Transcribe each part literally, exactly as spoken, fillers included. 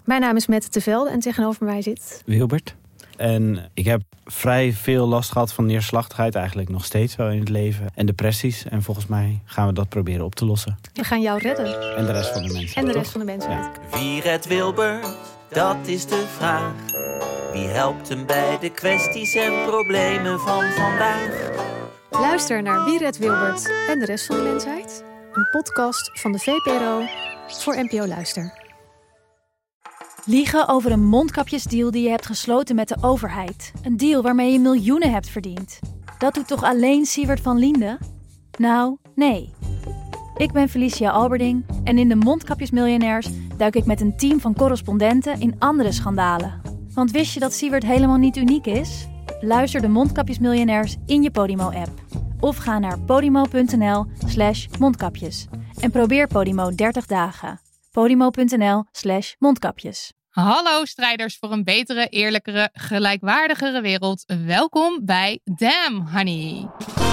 Mijn naam is Mette Tevelde en tegenover mij zit... Wilbert. En ik heb vrij veel last gehad van neerslachtigheid, eigenlijk nog steeds wel in het leven. En depressies. En volgens mij gaan we dat proberen op te lossen. We gaan jou redden. En de rest van de mensen. En de toch? rest van de mensen. Ja. Wie redt Wilbert? Dat is de vraag. Wie helpt hem bij de kwesties en problemen van vandaag? Luister naar Wie redt Wilbert en de rest van de mensheid. Een podcast van de V P R O voor N P O Luister. Liegen over een mondkapjesdeal die je hebt gesloten met de overheid. Een deal waarmee je miljoenen hebt verdiend. Dat doet toch alleen Siewert van Liende? Nou, nee. Ik ben Felicia Alberding en in de Mondkapjesmiljonairs duik ik met een team van correspondenten in andere schandalen. Want wist je dat Siewert helemaal niet uniek is? Luister de Mondkapjesmiljonairs in je Podimo-app. Of ga naar podimo.nl slash mondkapjes. En probeer Podimo dertig dagen. Podimo.nl slash mondkapjes. Hallo strijders voor een betere, eerlijkere, gelijkwaardigere wereld. Welkom bij Damn Honey.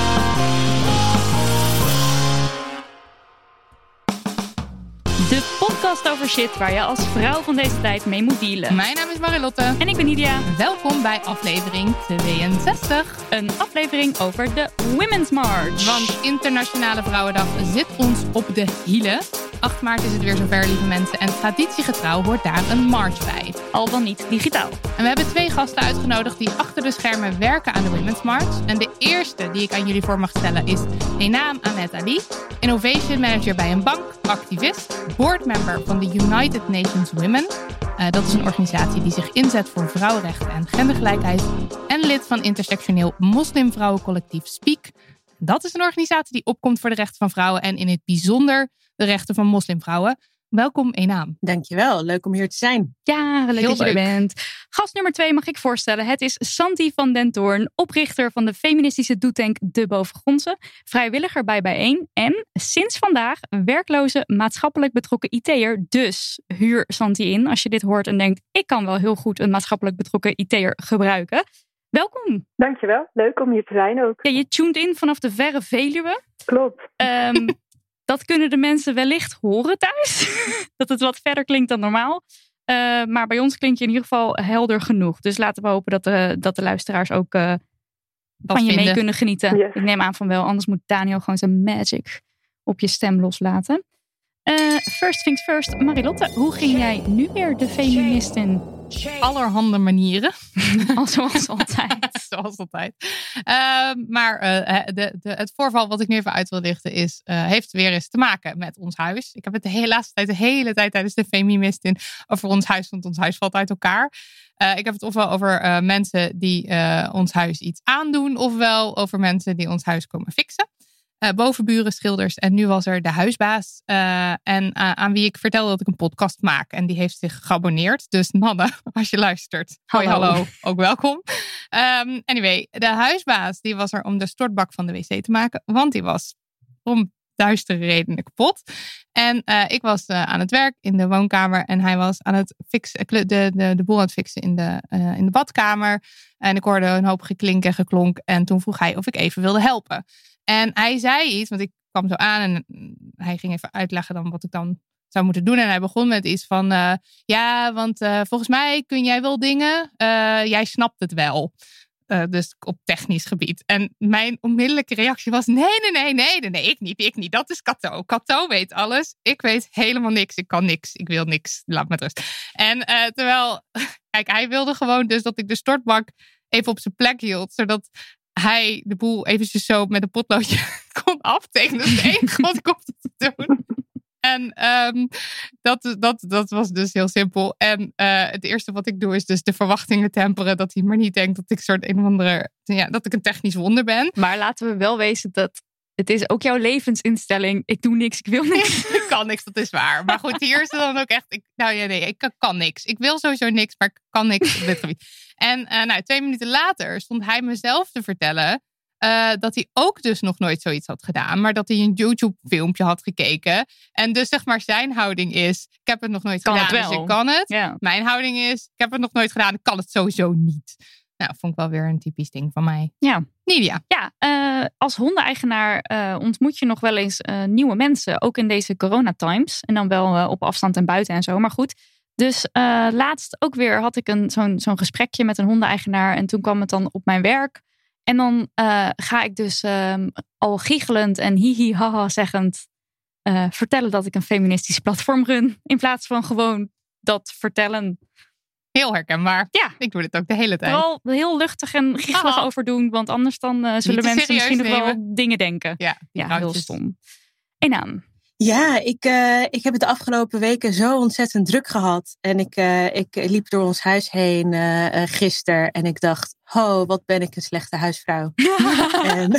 De podcast over shit waar je als vrouw van deze tijd mee moet dealen. Mijn naam is Marilotte. En ik ben Nidia. Welkom bij aflevering tweeënzestig. Een aflevering over de Women's March. Want Internationale Vrouwendag zit ons op de hielen. acht maart is het weer zover, lieve mensen. En traditiegetrouw hoort daar een march bij. Al dan niet digitaal. En we hebben twee gasten uitgenodigd die achter de schermen werken aan de Women's March. En de eerste die ik aan jullie voor mag stellen is Enam Ahmed Ali. Innovation Manager bij een bank, activist, boardmember van de United Nations Women. Uh, dat is een organisatie die zich inzet voor vrouwenrechten en gendergelijkheid. En lid van intersectioneel moslimvrouwencollectief Speak. Dat is een organisatie die opkomt voor de rechten van vrouwen en in het bijzonder de rechten van moslimvrouwen. Welkom Enam. Dankjewel, leuk om hier te zijn. Ja, leuk Heel dat je er leuk. bent. Gast nummer twee mag ik voorstellen. Het is Santi van den Toorn, oprichter van de feministische doetank De Bovengrondse, vrijwilliger bij Bijeen en sinds vandaag werkloze maatschappelijk betrokken I T'er. Dus huur Santi in als je dit hoort en denkt, ik kan wel heel goed een maatschappelijk betrokken I T'er gebruiken. Welkom. Dankjewel, leuk om hier te zijn ook. Ja, je tuned in vanaf de verre Veluwe. Klopt. Um, dat kunnen de mensen wellicht horen thuis. Dat het wat verder klinkt dan normaal. Uh, maar bij ons klinkt je in ieder geval helder genoeg. Dus laten we hopen dat de, dat de luisteraars ook uh, van je vinden. mee kunnen genieten. Yes. Ik neem aan van wel, anders moet Daniel gewoon zijn magic op je stem loslaten. Uh, first things first, Marilotte, hoe ging jij nu weer de feministin? Allerhande manieren. Al zoals altijd. Zoals altijd. Uh, maar uh, de, de, het voorval wat ik nu even uit wil lichten is, uh, heeft weer eens te maken met ons huis. Ik heb het de hele laatste tijd, de hele tijd tijdens de feministin over ons huis, want ons huis valt uit elkaar. Uh, ik heb het ofwel over uh, mensen die uh, ons huis iets aandoen, ofwel over mensen die ons huis komen fixen. Uh, bovenburen, schilders en nu was er de huisbaas. Uh, en uh, aan wie ik vertelde dat ik een podcast maak. En die heeft zich geabonneerd. Dus Nanne, als je luistert. Hoi, Hallo. hallo. Ook welkom. Um, anyway, de huisbaas die was er om de stortbak van de wc te maken. Want die was om duistere redenen kapot. En uh, ik was uh, aan het werk in de woonkamer. En hij was aan het fixen, de, de, de boel aan het fixen in de, uh, in de badkamer. En ik hoorde een hoop geklink en geklonk. En toen vroeg hij of ik even wilde helpen. En hij zei iets, want ik kwam zo aan en hij ging even uitleggen dan wat ik dan zou moeten doen. En hij begon met iets van, uh, ja, want uh, volgens mij kun jij wel dingen, uh, jij snapt het wel. Uh, dus op technisch gebied. En mijn onmiddellijke reactie was, nee, nee, nee, nee, nee, nee, ik niet, ik niet. Dat is Cato. Cato weet alles. Ik weet helemaal niks. Ik kan niks. Ik wil niks. Laat me met rust. En uh, terwijl, kijk, hij wilde gewoon dus dat ik de stortbak even op zijn plek hield, zodat hij de boel eventjes zo met een potloodje kon aftekenen. Dat is het enige wat ik hoefde te doen. En um, dat, dat, dat was dus heel simpel. En uh, het eerste wat ik doe is dus de verwachtingen temperen. Dat hij maar niet denkt dat ik soort een of andere, ja, dat ik een technisch wonder ben. Maar laten we wel wezen dat het is ook jouw levensinstelling. Ik doe niks, ik wil niks. Ik kan niks, dat is waar. Maar goed, hier is het dan ook echt, ik, nou ja, nee, ik kan, kan niks. Ik wil sowieso niks, maar ik kan niks op dit gebied. En uh, nou, twee minuten later stond hij mezelf te vertellen Uh, dat hij ook dus nog nooit zoiets had gedaan. Maar dat hij een YouTube filmpje had gekeken. En dus zeg maar zijn houding is, ik heb het nog nooit kan gedaan, het dus ik kan het. Ja. Mijn houding is, ik heb het nog nooit gedaan, ik kan het sowieso niet. Nou, vond ik wel weer een typisch ding van mij. Ja. Nidia. Ja, uh, als hondeneigenaar uh, ontmoet je nog wel eens uh, nieuwe mensen. Ook in deze coronatimes. En dan wel uh, op afstand en buiten en zo. Maar goed, Dus uh, laatst ook weer had ik een, zo'n, zo'n gesprekje met een hondeneigenaar. En toen kwam het dan op mijn werk. En dan uh, ga ik dus um, al giechelend en hihi haha zeggend uh, vertellen dat ik een feministisch platform run. In plaats van gewoon dat vertellen. Heel herkenbaar. Ja. Ik doe dit ook de hele tijd. Vooral heel luchtig en giechelig Aha. over doen. Want anders dan uh, zullen mensen misschien nog wel dingen denken. Ja, ja heel stom. En aan. Ja, ik, uh, ik heb het de afgelopen weken zo ontzettend druk gehad. En ik, uh, ik liep door ons huis heen uh, uh, gisteren. En ik dacht, oh, wat ben ik een slechte huisvrouw. en...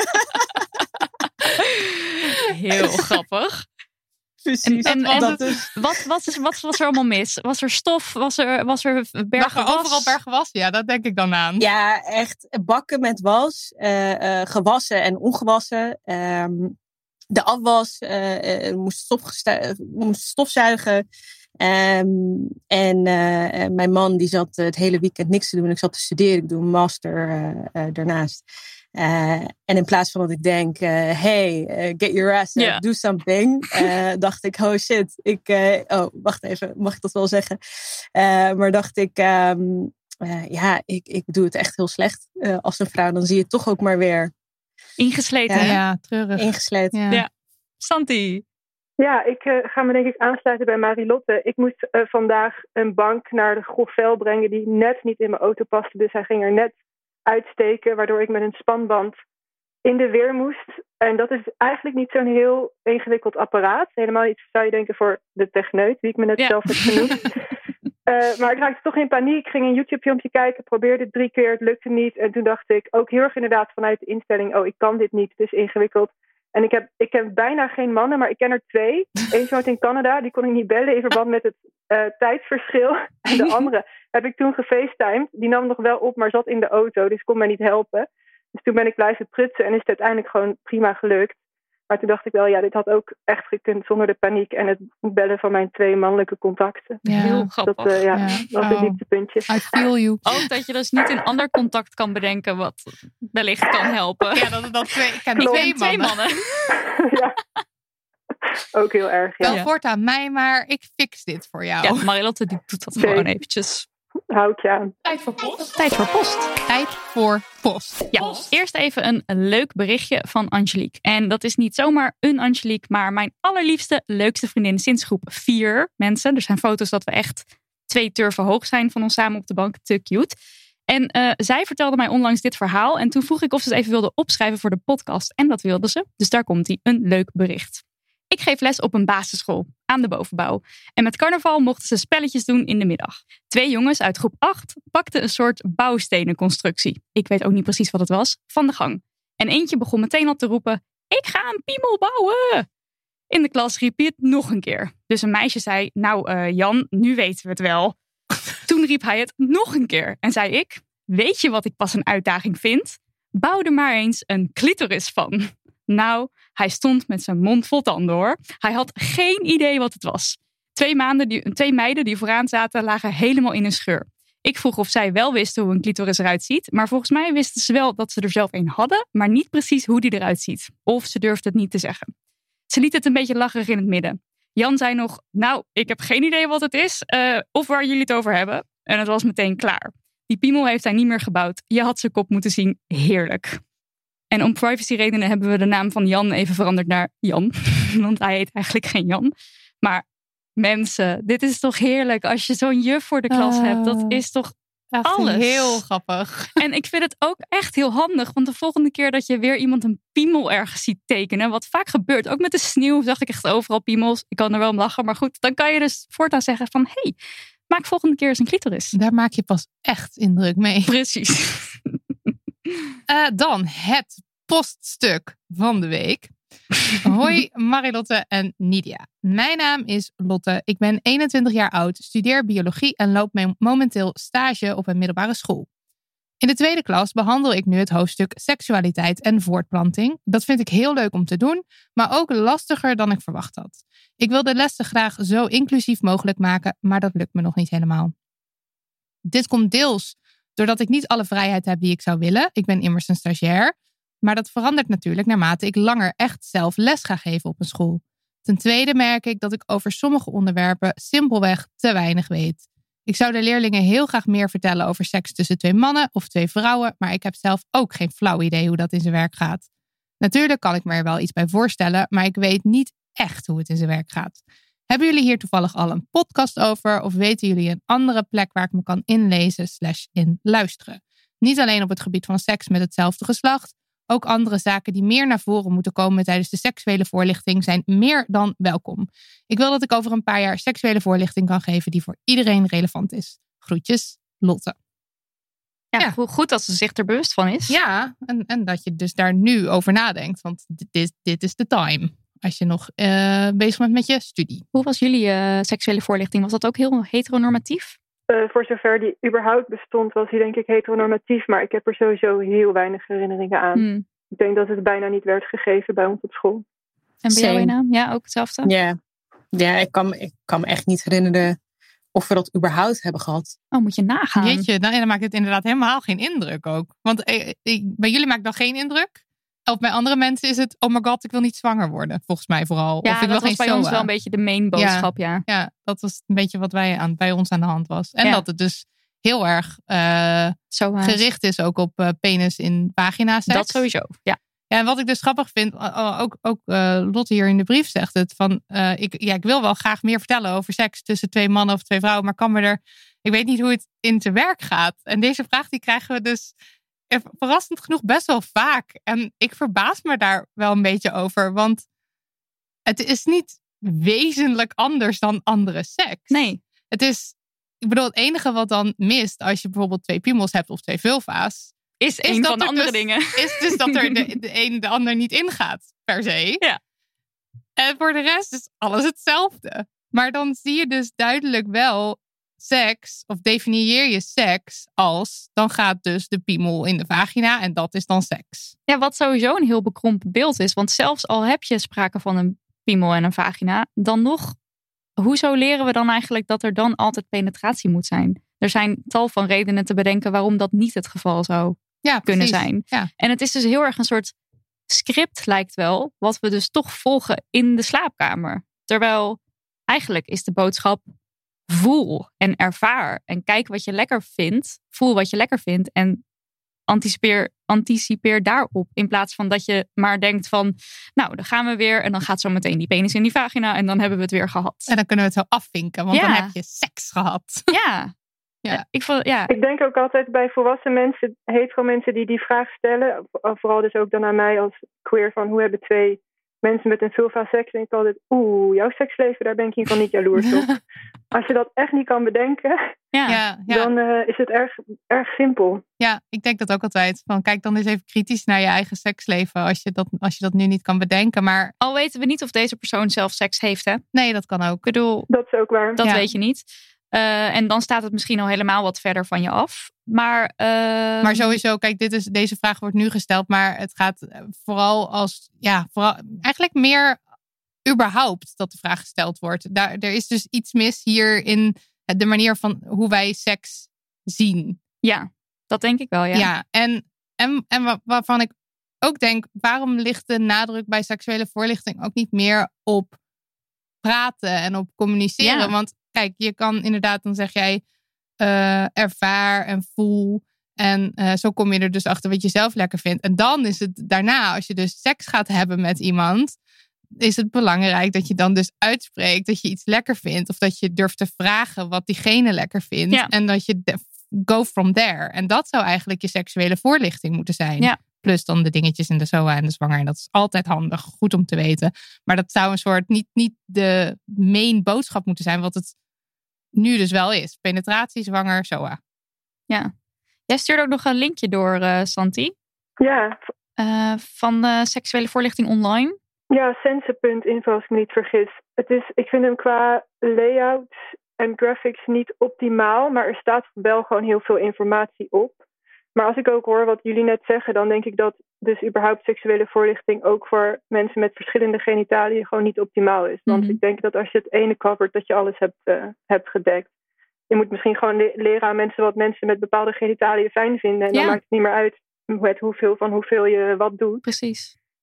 Heel grappig. Precies. En, en, en dat is... wat, wat, is, wat was er allemaal mis? Was er stof? Was er, was er bergen was? Overal bergen was? Ja, dat denk ik dan aan. Ja, echt bakken met was. Uh, uh, gewassen en ongewassen. Um, de afwas uh, uh, moest, stofgestu- moest stofzuigen. Um, en uh, mijn man die zat het hele weekend niks te doen. Ik zat te studeren. Ik doe een master uh, uh, daarnaast. Uh, en in plaats van dat ik denk, uh, hey, uh, get your ass up, yeah. do something. Uh, dacht ik, oh shit. Ik, uh, oh, wacht even, mag ik dat wel zeggen? Uh, maar dacht ik, um, uh, ja, ik, ik doe het echt heel slecht uh, als een vrouw. Dan zie je toch ook maar weer... Ingesleten. Ja, ja treurig. Ingesleten. Ja. ja. Santi. Ja, ik uh, ga me denk ik aansluiten bij Marilotte. Ik moest uh, vandaag een bank naar de grof vel brengen die net niet in mijn auto paste. Dus hij ging er net uitsteken, waardoor ik met een spanband in de weer moest. En dat is eigenlijk niet zo'n heel ingewikkeld apparaat. Helemaal iets zou je denken voor de techneut, die ik me net ja. zelf heb genoemd. uh, maar ik raakte toch in paniek, ging een YouTube-filmpje kijken, probeerde het drie keer, het lukte niet. En toen dacht ik, ook heel erg inderdaad vanuit de instelling, oh, ik kan dit niet, het is ingewikkeld. En ik heb, ik heb bijna geen mannen, maar ik ken er twee. Eentje woont in Canada, die kon ik niet bellen in verband met het uh, tijdsverschil. En de andere heb ik toen gefacetimed. Die nam nog wel op, maar zat in de auto, dus kon mij niet helpen. Dus toen ben ik blijven prutsen en is het uiteindelijk gewoon prima gelukt. Maar toen dacht ik wel, ja, dit had ook echt gekund zonder de paniek en het bellen van mijn twee mannelijke contacten. Ja, heel grappig. Dat uh, ja, ja. was een oh. dieptepuntje. I feel you. Ook dat je dus niet een ander contact kan bedenken wat wellicht kan helpen. Ja, dat het dan twee, ik ken ik twee, twee mannen. mannen. Ja. Ook heel erg, ja. Wel voortaan mij, maar ik fix dit voor jou. Ja, Marilotte die doet dat okay. gewoon eventjes. Houd je aan. Tijd voor post. Tijd voor post. Tijd voor post. Ja, post. Eerst even een leuk berichtje van Angelique. En dat is niet zomaar een Angelique, maar mijn allerliefste, leukste vriendin sinds groep vier mensen. Er zijn foto's dat we echt twee turven hoog zijn van ons samen op de bank. Te cute. En uh, zij vertelde mij onlangs dit verhaal. En toen vroeg ik of ze het even wilde opschrijven voor de podcast. En dat wilde ze. Dus daar komt ie. Een leuk bericht. Ik geef les op een basisschool aan de bovenbouw. En met carnaval mochten ze spelletjes doen in de middag. Twee jongens uit groep acht pakten een soort bouwstenenconstructie. Ik weet ook niet precies wat het was, van de gang. En eentje begon meteen al te roepen, ik ga een piemel bouwen. In de klas riep hij het nog een keer. Dus een meisje zei, nou uh, Jan, nu weten we het wel. Toen riep hij het nog een keer. En zei ik, weet je wat ik pas een uitdaging vind? Bouw er maar eens een clitoris van. Nou, hij stond met zijn mond vol tanden hoor. Hij had geen idee wat het was. Twee, maanden die, twee meiden die vooraan zaten lagen helemaal in een scheur. Ik vroeg of zij wel wisten hoe een clitoris eruit ziet. Maar volgens mij wisten ze wel dat ze er zelf een hadden. Maar niet precies hoe die eruit ziet. Of ze durfden het niet te zeggen. Ze liet het een beetje lacherig in het midden. Jan zei nog, nou, ik heb geen idee wat het is. Uh, of waar jullie het over hebben. En het was meteen klaar. Die piemel heeft hij niet meer gebouwd. Je had zijn kop moeten zien. Heerlijk. En om privacyredenen hebben we de naam van Jan even veranderd naar Jan. Want hij heet eigenlijk geen Jan. Maar mensen, dit is toch heerlijk als je zo'n juf voor de klas uh, hebt. Dat is toch echt alles. Heel grappig. En ik vind het ook echt heel handig. Want de volgende keer dat je weer iemand een piemel ergens ziet tekenen. Wat vaak gebeurt. Ook met de sneeuw zag ik echt overal piemels. Ik kan er wel om lachen. Maar goed, dan kan je dus voortaan zeggen van... Hey, maak volgende keer eens een clitoris. Daar maak je pas echt indruk mee. Precies. Uh, dan het poststuk van de week. Hoi Marilotte en Nidia. Mijn naam is Lotte. Ik ben eenentwintig jaar oud, studeer biologie en loop momenteel stage op een middelbare school. In de tweede klas behandel ik nu het hoofdstuk seksualiteit en voortplanting. Dat vind ik heel leuk om te doen, maar ook lastiger dan ik verwacht had. Ik wil de lessen graag zo inclusief mogelijk maken, maar dat lukt me nog niet helemaal. Dit komt deels doordat ik niet alle vrijheid heb die ik zou willen. Ik ben immers een stagiair. Maar dat verandert natuurlijk naarmate ik langer echt zelf les ga geven op een school. Ten tweede merk ik dat ik over sommige onderwerpen simpelweg te weinig weet. Ik zou de leerlingen heel graag meer vertellen over seks tussen twee mannen of twee vrouwen, maar ik heb zelf ook geen flauw idee hoe dat in zijn werk gaat. Natuurlijk kan ik me er wel iets bij voorstellen, maar ik weet niet echt hoe het in zijn werk gaat. Hebben jullie hier toevallig al een podcast over of weten jullie een andere plek waar ik me kan inlezen slash in luisteren? Niet alleen op het gebied van seks met hetzelfde geslacht, ook andere zaken die meer naar voren moeten komen tijdens de seksuele voorlichting zijn meer dan welkom. Ik wil dat ik over een paar jaar seksuele voorlichting kan geven die voor iedereen relevant is. Groetjes, Lotte. Ja, ja. Goed dat ze zich er bewust van is. Ja, en, en dat je dus daar nu over nadenkt. Want dit, dit is de time. Als je nog uh, bezig bent met je studie. Hoe was jullie uh, seksuele voorlichting? Was dat ook heel heteronormatief? Uh, voor zover die überhaupt bestond, was die denk ik heteronormatief. Maar ik heb er sowieso heel weinig herinneringen aan. Hmm. Ik denk dat het bijna niet werd gegeven bij ons op school. En bij jou, Ina? Ja, ook hetzelfde? Ja, ja ik, kan, ik kan me echt niet herinneren of we dat überhaupt hebben gehad. Oh, moet je nagaan. Jeetje, dan, dan maakt het inderdaad helemaal geen indruk ook. Want eh, ik, bij jullie maakt dat geen indruk. Of bij andere mensen is het, oh my god, ik wil niet zwanger worden. Volgens mij vooral. Ja, of ik dat wil was geen bij S O A. ons wel een beetje de main boodschap, ja. Ja, ja dat was een beetje wat wij aan, bij ons aan de hand was. En ja. dat het dus heel erg uh, gericht is ook op uh, penis in vagina seks. Dat sowieso, ja. Ja, en wat ik dus grappig vind, ook, ook uh, Lotte hier in de brief zegt het, van uh, ik, ja, ik wil wel graag meer vertellen over seks tussen twee mannen of twee vrouwen, maar kan me er, ik weet niet hoe het in te werk gaat. En deze vraag die krijgen we dus verrassend genoeg best wel vaak. En ik verbaas me daar wel een beetje over, want het is niet wezenlijk anders dan andere seks. Nee. Het is, ik bedoel, het enige wat dan mist als je bijvoorbeeld twee piemels hebt of twee vulva's, Is, is een van de andere dus, dingen. Is dus dat er de, de een de ander niet ingaat, per se. Ja. En voor de rest is alles hetzelfde. Maar dan zie je dus duidelijk wel seks, of definieer je seks als, dan gaat dus de piemel in de vagina en dat is dan seks. Ja, wat sowieso een heel bekrompen beeld is. Want zelfs al heb je sprake van een piemel en een vagina, dan nog, hoezo leren we dan eigenlijk dat er dan altijd penetratie moet zijn? Er zijn tal van redenen te bedenken waarom dat niet het geval zou ja, kunnen precies. zijn. Ja. En het is dus heel erg een soort script, lijkt wel, wat we dus toch volgen in de slaapkamer. Terwijl eigenlijk is de boodschap, voel en ervaar en kijk wat je lekker vindt. Voel wat je lekker vindt en anticipeer, anticipeer daarop. In plaats van dat je maar denkt van, nou, dan gaan we weer en dan gaat zo meteen die penis in die vagina en dan hebben we het weer gehad. En dan kunnen we het zo afvinken, want ja. dan heb je seks gehad. Ja. Ja. Ik, vond, ja. ik denk ook altijd bij volwassen mensen, hetero mensen die die vraag stellen, vooral dus ook dan aan mij als queer, van hoe hebben twee mensen met een vulva seks, denk ik altijd, oeh, jouw seksleven, daar ben ik in ieder geval niet jaloers op. Als je dat echt niet kan bedenken, ja, ja. dan uh, is het erg, erg simpel. Ja, ik denk dat ook altijd. Van, kijk dan eens even kritisch naar je eigen seksleven als je dat, als je dat nu niet kan bedenken. Maar al weten we niet of deze persoon zelf seks heeft, hè? Nee, dat kan ook. Ik bedoel, dat is ook waar. Dat ja. weet je niet. Uh, en dan staat het misschien al helemaal wat verder van je af. Maar, uh... maar sowieso, kijk, dit is, deze vraag wordt nu gesteld. Maar het gaat vooral als, ja, vooral, eigenlijk meer überhaupt dat de vraag gesteld wordt. Daar, er is dus iets mis hier in de manier van hoe wij seks zien. Ja, dat denk ik wel, ja. Ja, en, en, en waarvan ik ook denk, waarom ligt de nadruk bij seksuele voorlichting ook niet meer op praten en op communiceren? Ja. Want kijk, je kan inderdaad, dan zeg jij uh, ervaar en voel. En uh, zo kom je er dus achter wat je zelf lekker vindt. En dan is het daarna, als je dus seks gaat hebben met iemand, is het belangrijk dat je dan dus uitspreekt dat je iets lekker vindt. Of dat je durft te vragen wat diegene lekker vindt. Ja. En dat je de, go from there. En dat zou eigenlijk je seksuele voorlichting moeten zijn. Ja. Plus dan de dingetjes in de S O A en de zwanger. En dat is altijd handig, goed om te weten. Maar dat zou een soort niet, niet de main boodschap moeten zijn, wat het nu dus wel is. Penetratie, zwanger, S O A. Ja. Jij stuurde ook nog een linkje door, uh, Santi. Ja. Uh, van uh, seksuele voorlichting online. Ja, sense punt info als ik me niet vergis. Het is, ik vind hem qua layout en graphics niet optimaal. Maar er staat wel gewoon heel veel informatie op. Maar als ik ook hoor wat jullie net zeggen, dan denk ik dat dus überhaupt seksuele voorlichting ook voor mensen met verschillende genitaliën gewoon niet optimaal is. Want mm-hmm. ik denk dat als je het ene covert, dat je alles hebt, uh, hebt gedekt. Je moet misschien gewoon le- leren aan mensen wat mensen met bepaalde genitaliën fijn vinden. En ja. dan maakt het niet meer uit met hoeveel van hoeveel je wat doet. Precies.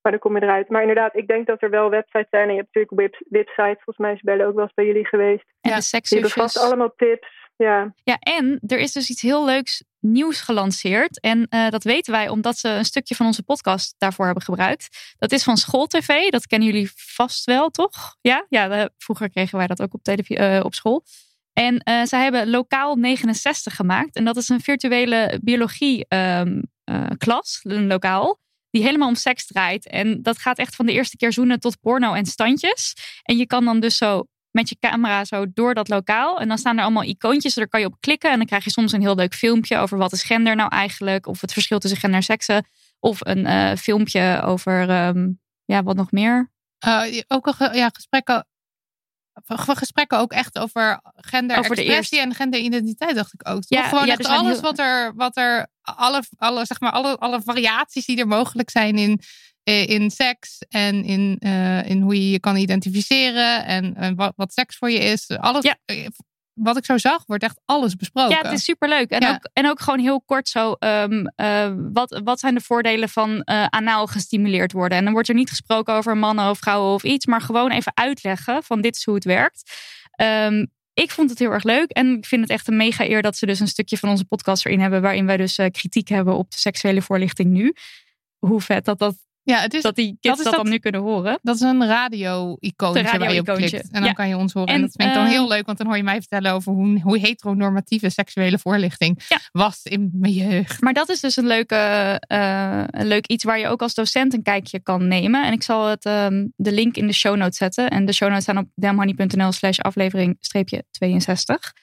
Maar dan kom je eruit. Maar inderdaad, ik denk dat er wel websites zijn. En je hebt natuurlijk web, websites. Volgens mij is Belle ook wel eens bij jullie geweest. En Ja, de Die hebben vast sekszusjes. allemaal tips. Ja. Ja, en er is dus iets heel leuks nieuws gelanceerd. En uh, dat weten wij omdat ze een stukje van onze podcast daarvoor hebben gebruikt. Dat is van SchoolTV. Dat kennen jullie vast wel, toch? Ja, ja we, vroeger kregen wij dat ook op, televisie, uh, op school. En uh, zij hebben Lokaal negenenzestig gemaakt. En dat is een virtuele biologie um, uh, klas, een lokaal. Die helemaal om seks draait. En dat gaat echt van de eerste keer zoenen tot porno en standjes. En je kan dan dus zo met je camera zo door dat lokaal. En dan staan er allemaal icoontjes. Daar kan je op klikken. En dan krijg je soms een heel leuk filmpje over wat is gender nou eigenlijk. Of het verschil tussen gender en seksen. Of een uh, filmpje over, um, ja, wat nog meer? Uh, ook een, ja, gesprekken... Gesprekken ook echt over genderexpressie en genderidentiteit, dacht ik ook. Ja, gewoon ja, echt er alles heel... wat er, wat er alle, alle, zeg maar, alle, alle variaties die er mogelijk zijn in, in seks en in, uh, in hoe je je kan identificeren en, en wat, wat seks voor je is. Alles, ja. Wat ik zo zag, wordt echt alles besproken. Ja, het is superleuk. En, ja. ook, en ook gewoon heel kort zo, um, uh, wat, wat zijn de voordelen van uh, anaal gestimuleerd worden? En dan wordt er niet gesproken over mannen of vrouwen of iets, maar gewoon even uitleggen van dit is hoe het werkt. Um, ik vond het heel erg leuk en ik vind het echt een mega eer dat ze dus een stukje van onze podcast erin hebben, waarin wij dus uh, kritiek hebben op de seksuele voorlichting nu. Hoe vet dat dat... Ja, het is, dat die kids dat, dat dan nu kunnen horen. Dat is een radio-icoontje radio waar je op klikt. En dan ja. kan je ons horen. En, en dat vind ik dan uh, heel leuk. Want dan hoor je mij vertellen over hoe, hoe heteronormatieve seksuele voorlichting ja. was in mijn jeugd. Maar dat is dus een, leuke, uh, een leuk iets waar je ook als docent een kijkje kan nemen. En ik zal het, um, de link in de show notes zetten. En de show notes staan op damhoney.nl slash aflevering streepje tweeënzestig.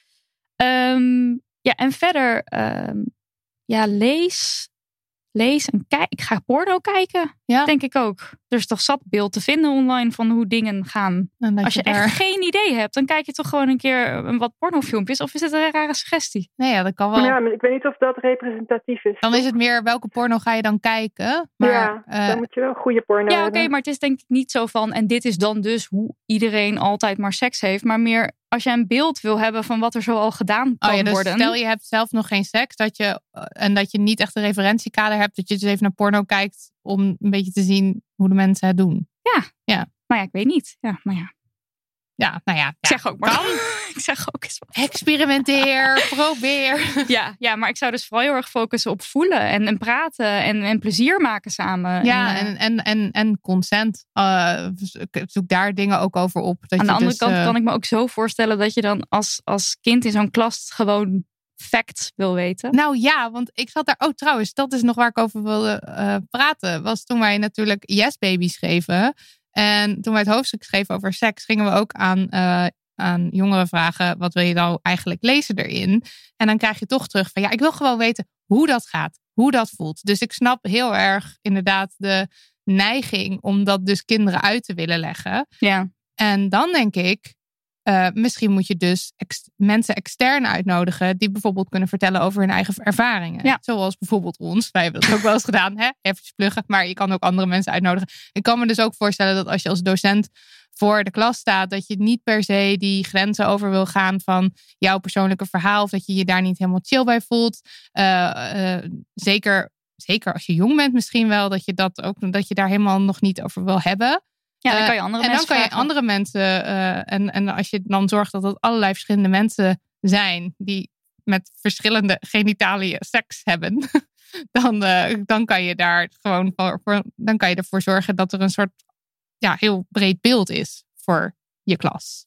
Um, ja, en verder... Um, ja, lees... Lees en kijk. Ik ga porno kijken. Ja. Denk ik ook. Er is toch zat beeld te vinden online van hoe dingen gaan. Als je, je daar... echt geen idee hebt, dan kijk je toch gewoon een keer wat pornofilmpjes. Of is het een rare suggestie? Nee, ja, dat kan wel. Ja, maar ik weet niet of dat representatief is. Dan is het meer welke porno ga je dan kijken. Maar, ja, uh... dan moet je wel goede porno ja, hebben. Ja, oké, okay, maar het is denk ik niet zo van... En dit is dan dus hoe iedereen altijd maar seks heeft. Maar meer als je een beeld wil hebben van wat er zo al gedaan kan oh ja, dus worden. Stel je hebt zelf nog geen seks. Dat je, en dat je niet echt een referentiekader hebt. Dat je dus even naar porno kijkt om een beetje te zien hoe de mensen het doen. Ja, ja. Maar ja, ik weet niet. Ja, maar ja. Ja, nou ja. ja. Ik zeg ook maar. Kan. ik zeg ook eens wat. Experimenteer, probeer. Ja, ja, maar ik zou dus vooral heel erg focussen op voelen en, en praten en, en plezier maken samen. Ja, en, en, en, en consent. Uh, zoek daar dingen ook over op. Dat Aan de je andere dus, kant uh... kan ik me ook zo voorstellen dat je dan als, als kind in zo'n klas gewoon facts wil weten. Nou ja, want ik zat daar... Oh, trouwens, dat is nog waar ik over wilde uh, praten. Was toen wij natuurlijk Yes Baby schreven. En toen wij het hoofdstuk schreven over seks, gingen we ook aan, uh, aan jongeren vragen, wat wil je nou eigenlijk lezen erin? En dan krijg je toch terug van, ja, ik wil gewoon weten hoe dat gaat, hoe dat voelt. Dus ik snap heel erg inderdaad de neiging om dat dus kinderen uit te willen leggen. Ja. En dan denk ik, Uh, misschien moet je dus ex- mensen extern uitnodigen die bijvoorbeeld kunnen vertellen over hun eigen ervaringen. Ja. Zoals bijvoorbeeld ons. Wij hebben dat ook wel eens gedaan. Hè? Even pluggen. Maar je kan ook andere mensen uitnodigen. Ik kan me dus ook voorstellen dat als je als docent voor de klas staat, dat je niet per se die grenzen over wil gaan van jouw persoonlijke verhaal. Of dat je je daar niet helemaal chill bij voelt. Uh, uh, zeker, zeker als je jong bent misschien wel. Dat je, dat, ook, dat je daar helemaal nog niet over wil hebben. Ja, dan kan je andere uh, en mensen dan kan je vragen. andere mensen... Uh, en, en als je dan zorgt dat het allerlei verschillende mensen zijn die met verschillende genitaliën seks hebben, dan, uh, dan kan je daar gewoon voor, voor, dan kan je ervoor zorgen dat er een soort ja, heel breed beeld is voor je klas.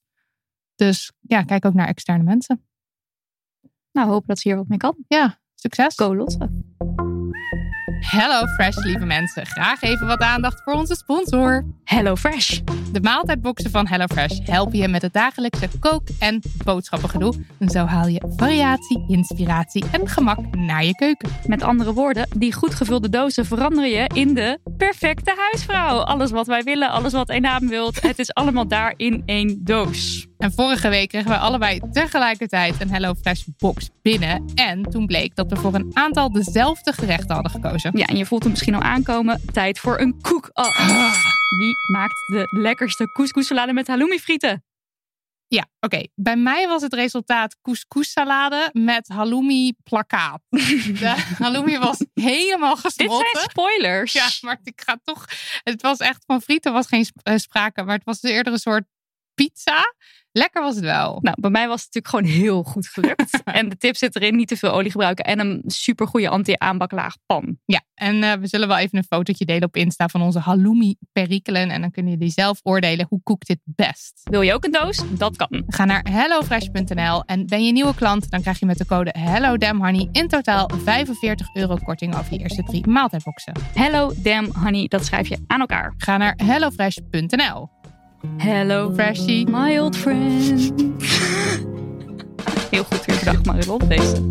Dus ja, kijk ook naar externe mensen. Nou, hoop dat ze hier wat mee kan. Ja, succes. Go Lotte. Hello Fresh, lieve mensen. Graag even wat aandacht voor onze sponsor. Hello Fresh. De maaltijdboxen van Hello Fresh helpen je met het dagelijkse kook- en boodschappengedoe. En zo haal je variatie, inspiratie en gemak naar je keuken. Met andere woorden, die goed gevulde dozen veranderen je in de perfecte huisvrouw. Alles wat wij willen, alles wat een naam wilt, het is allemaal daar in één doos. En vorige week kregen we allebei tegelijkertijd een Hello Fresh box binnen. En toen bleek dat we voor een aantal dezelfde gerechten hadden gekozen. Ja, en je voelt hem misschien al aankomen. Tijd voor een koek. Oh, wie maakt de lekkerste couscous salade met halloumi frieten? Ja, oké. Okay. Bij mij was het resultaat couscous-salade met halloumi plakkaat. De halloumi was helemaal gesmolten. Dit zijn spoilers. Ja, maar ik ga toch... Het was echt van frieten was geen sprake, maar het was eerder een soort pizza. Lekker was het wel. Nou, bij mij was het natuurlijk gewoon heel goed gelukt. En de tip zit erin, niet te veel olie gebruiken. En een supergoeie anti-aanbaklaag pan. Ja, en uh, we zullen wel even een fotootje delen op Insta van onze halloumi perikelen. En dan kunnen jullie zelf oordelen hoe kookt dit best. Wil je ook een doos? Dat kan. Ga naar hellofresh punt n l en ben je nieuwe klant, dan krijg je met de code HelloDamnHoney in totaal vijfenveertig euro korting over je eerste drie maaltijdboxen. Hello Damn Honey, dat schrijf je aan elkaar. Ga naar hellofresh punt n l. Hello Freshie, my old friend. Heel goed weer bedacht, Marilot, deze.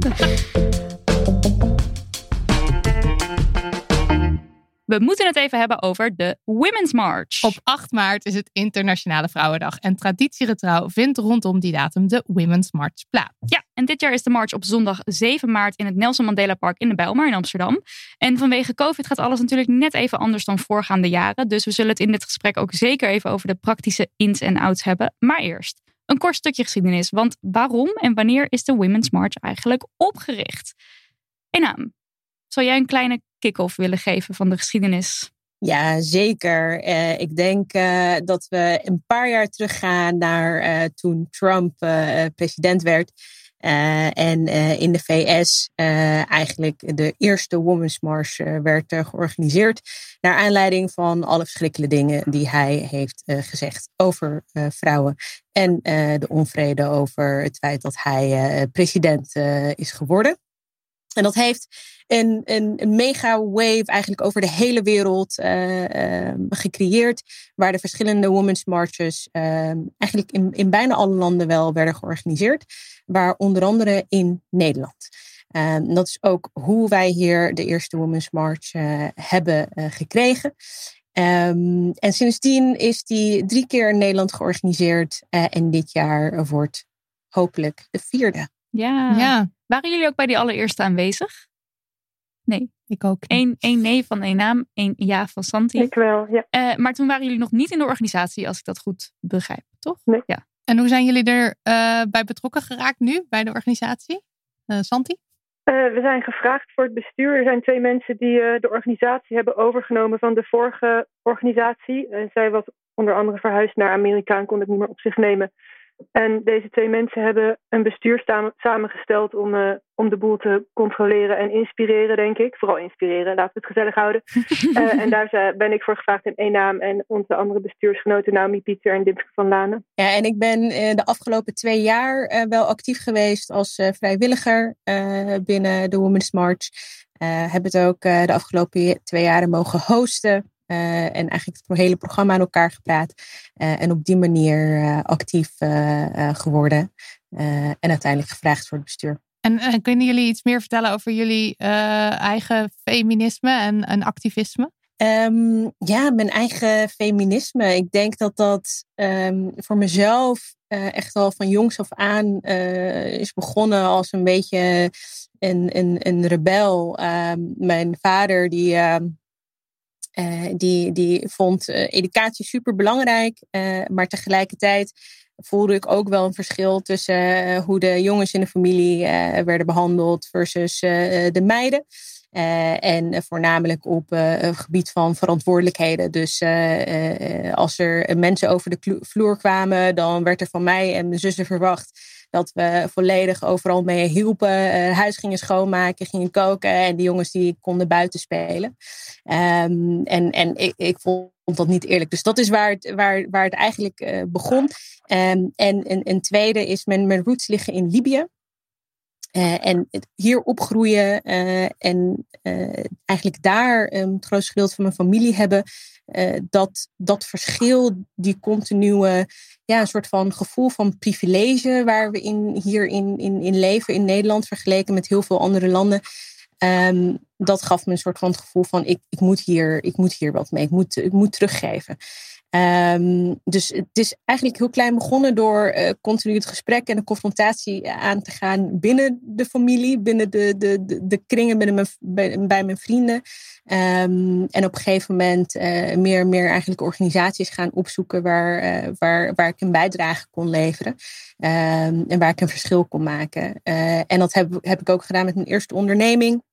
We moeten het even hebben over de Women's March. Op acht maart is het Internationale Vrouwendag. En traditiegetrouw vindt rondom die datum de Women's March plaats. Ja, en dit jaar is de march op zondag zeven maart in het Nelson Mandela Park in de Bijlmer in Amsterdam. En vanwege COVID gaat alles natuurlijk net even anders dan voorgaande jaren. Dus we zullen het in dit gesprek ook zeker even over de praktische ins en outs hebben. Maar eerst een kort stukje geschiedenis. Want waarom en wanneer is de Women's March eigenlijk opgericht? Enaam, zal jij een kleine kick-off willen geven van de geschiedenis? Ja, zeker. Uh, ik denk uh, dat we een paar jaar teruggaan naar uh, toen Trump uh, president werd. Uh, en uh, in de V S uh, eigenlijk de eerste Women's March uh, werd uh, georganiseerd. Naar aanleiding van alle verschrikkelijke dingen die hij heeft uh, gezegd over uh, vrouwen. En uh, de onvrede over het feit dat hij uh, president uh, is geworden. En dat heeft een, een, een mega wave eigenlijk over de hele wereld uh, uh, gecreëerd. Waar de verschillende Women's Marches uh, eigenlijk in, in bijna alle landen wel werden georganiseerd. Waar onder andere in Nederland. Uh, dat is ook hoe wij hier de eerste Women's March uh, hebben uh, gekregen. Um, en sindsdien is die drie keer in Nederland georganiseerd. Uh, en dit jaar wordt hopelijk de vierde. Ja. ja. Waren jullie ook bij die allereerste aanwezig? Nee. Ik ook. Eén, één nee van Enaam, één ja van Santi. Ik wel, ja. Uh, maar toen waren jullie nog niet in de organisatie, als ik dat goed begrijp, toch? Nee. Ja. En hoe zijn jullie er uh, bij betrokken geraakt nu, bij de organisatie? Uh, Santi? Uh, we zijn gevraagd voor het bestuur. Er zijn twee mensen die uh, de organisatie hebben overgenomen van de vorige organisatie. Uh, zij was onder andere verhuisd naar Amerika en kon het niet meer op zich nemen. En deze twee mensen hebben een bestuur samengesteld om, uh, om de boel te controleren en inspireren, denk ik. Vooral inspireren, laten we het gezellig houden. uh, en daar ben ik voor gevraagd in één naam en onze andere bestuursgenoten Naomi Pieter en Dimske van Lanen. Ja, en ik ben uh, de afgelopen twee jaar uh, wel actief geweest als uh, vrijwilliger uh, binnen de Women's March. Uh, heb het ook uh, de afgelopen twee jaren mogen hosten. Uh, en eigenlijk het hele programma aan elkaar gepraat. Uh, en op die manier uh, actief uh, uh, geworden. Uh, en uiteindelijk gevraagd voor het bestuur. En uh, kunnen jullie iets meer vertellen over jullie uh, eigen feminisme en, en activisme? Um, ja, mijn eigen feminisme. Ik denk dat dat um, voor mezelf uh, echt al van jongs af aan uh, is begonnen als een beetje een, een, een rebel. Um, mijn vader die... Uh, Uh, die, die vond uh, educatie super belangrijk, uh, maar tegelijkertijd voelde ik ook wel een verschil tussen uh, hoe de jongens in de familie uh, werden behandeld versus uh, de meiden. Uh, en voornamelijk op uh, het gebied van verantwoordelijkheden. Dus uh, uh, als er mensen over de vloer kwamen, dan werd er van mij en mijn zussen verwacht dat we volledig overal mee hielpen. Uh, huis gingen schoonmaken, gingen koken. En die jongens die konden buiten spelen. Um, en en ik, ik vond dat niet eerlijk. Dus dat is waar het, waar, waar het eigenlijk uh, begon. Um, en een, een tweede is mijn, mijn roots liggen in Libië. Uh, en hier opgroeien uh, en uh, eigenlijk daar um, het grootste gedeelte van mijn familie hebben. Uh, dat, dat verschil, die continue, ja, een soort van gevoel van privilege waar we in, hier in, in, in leven in Nederland vergeleken met heel veel andere landen. Um, dat gaf me een soort van het gevoel van ik, ik, moet hier, ik moet hier wat mee, ik moet, ik moet teruggeven. Um, dus het is eigenlijk heel klein begonnen door uh, continu het gesprek en de confrontatie aan te gaan binnen de familie, binnen de, de, de, de kringen binnen mijn, bij, bij mijn vrienden. Um, en op een gegeven moment uh, meer en meer eigenlijk organisaties gaan opzoeken waar, uh, waar, waar ik een bijdrage kon leveren. Um, en waar ik een verschil kon maken. Uh, en dat heb, heb ik ook gedaan met mijn eerste onderneming.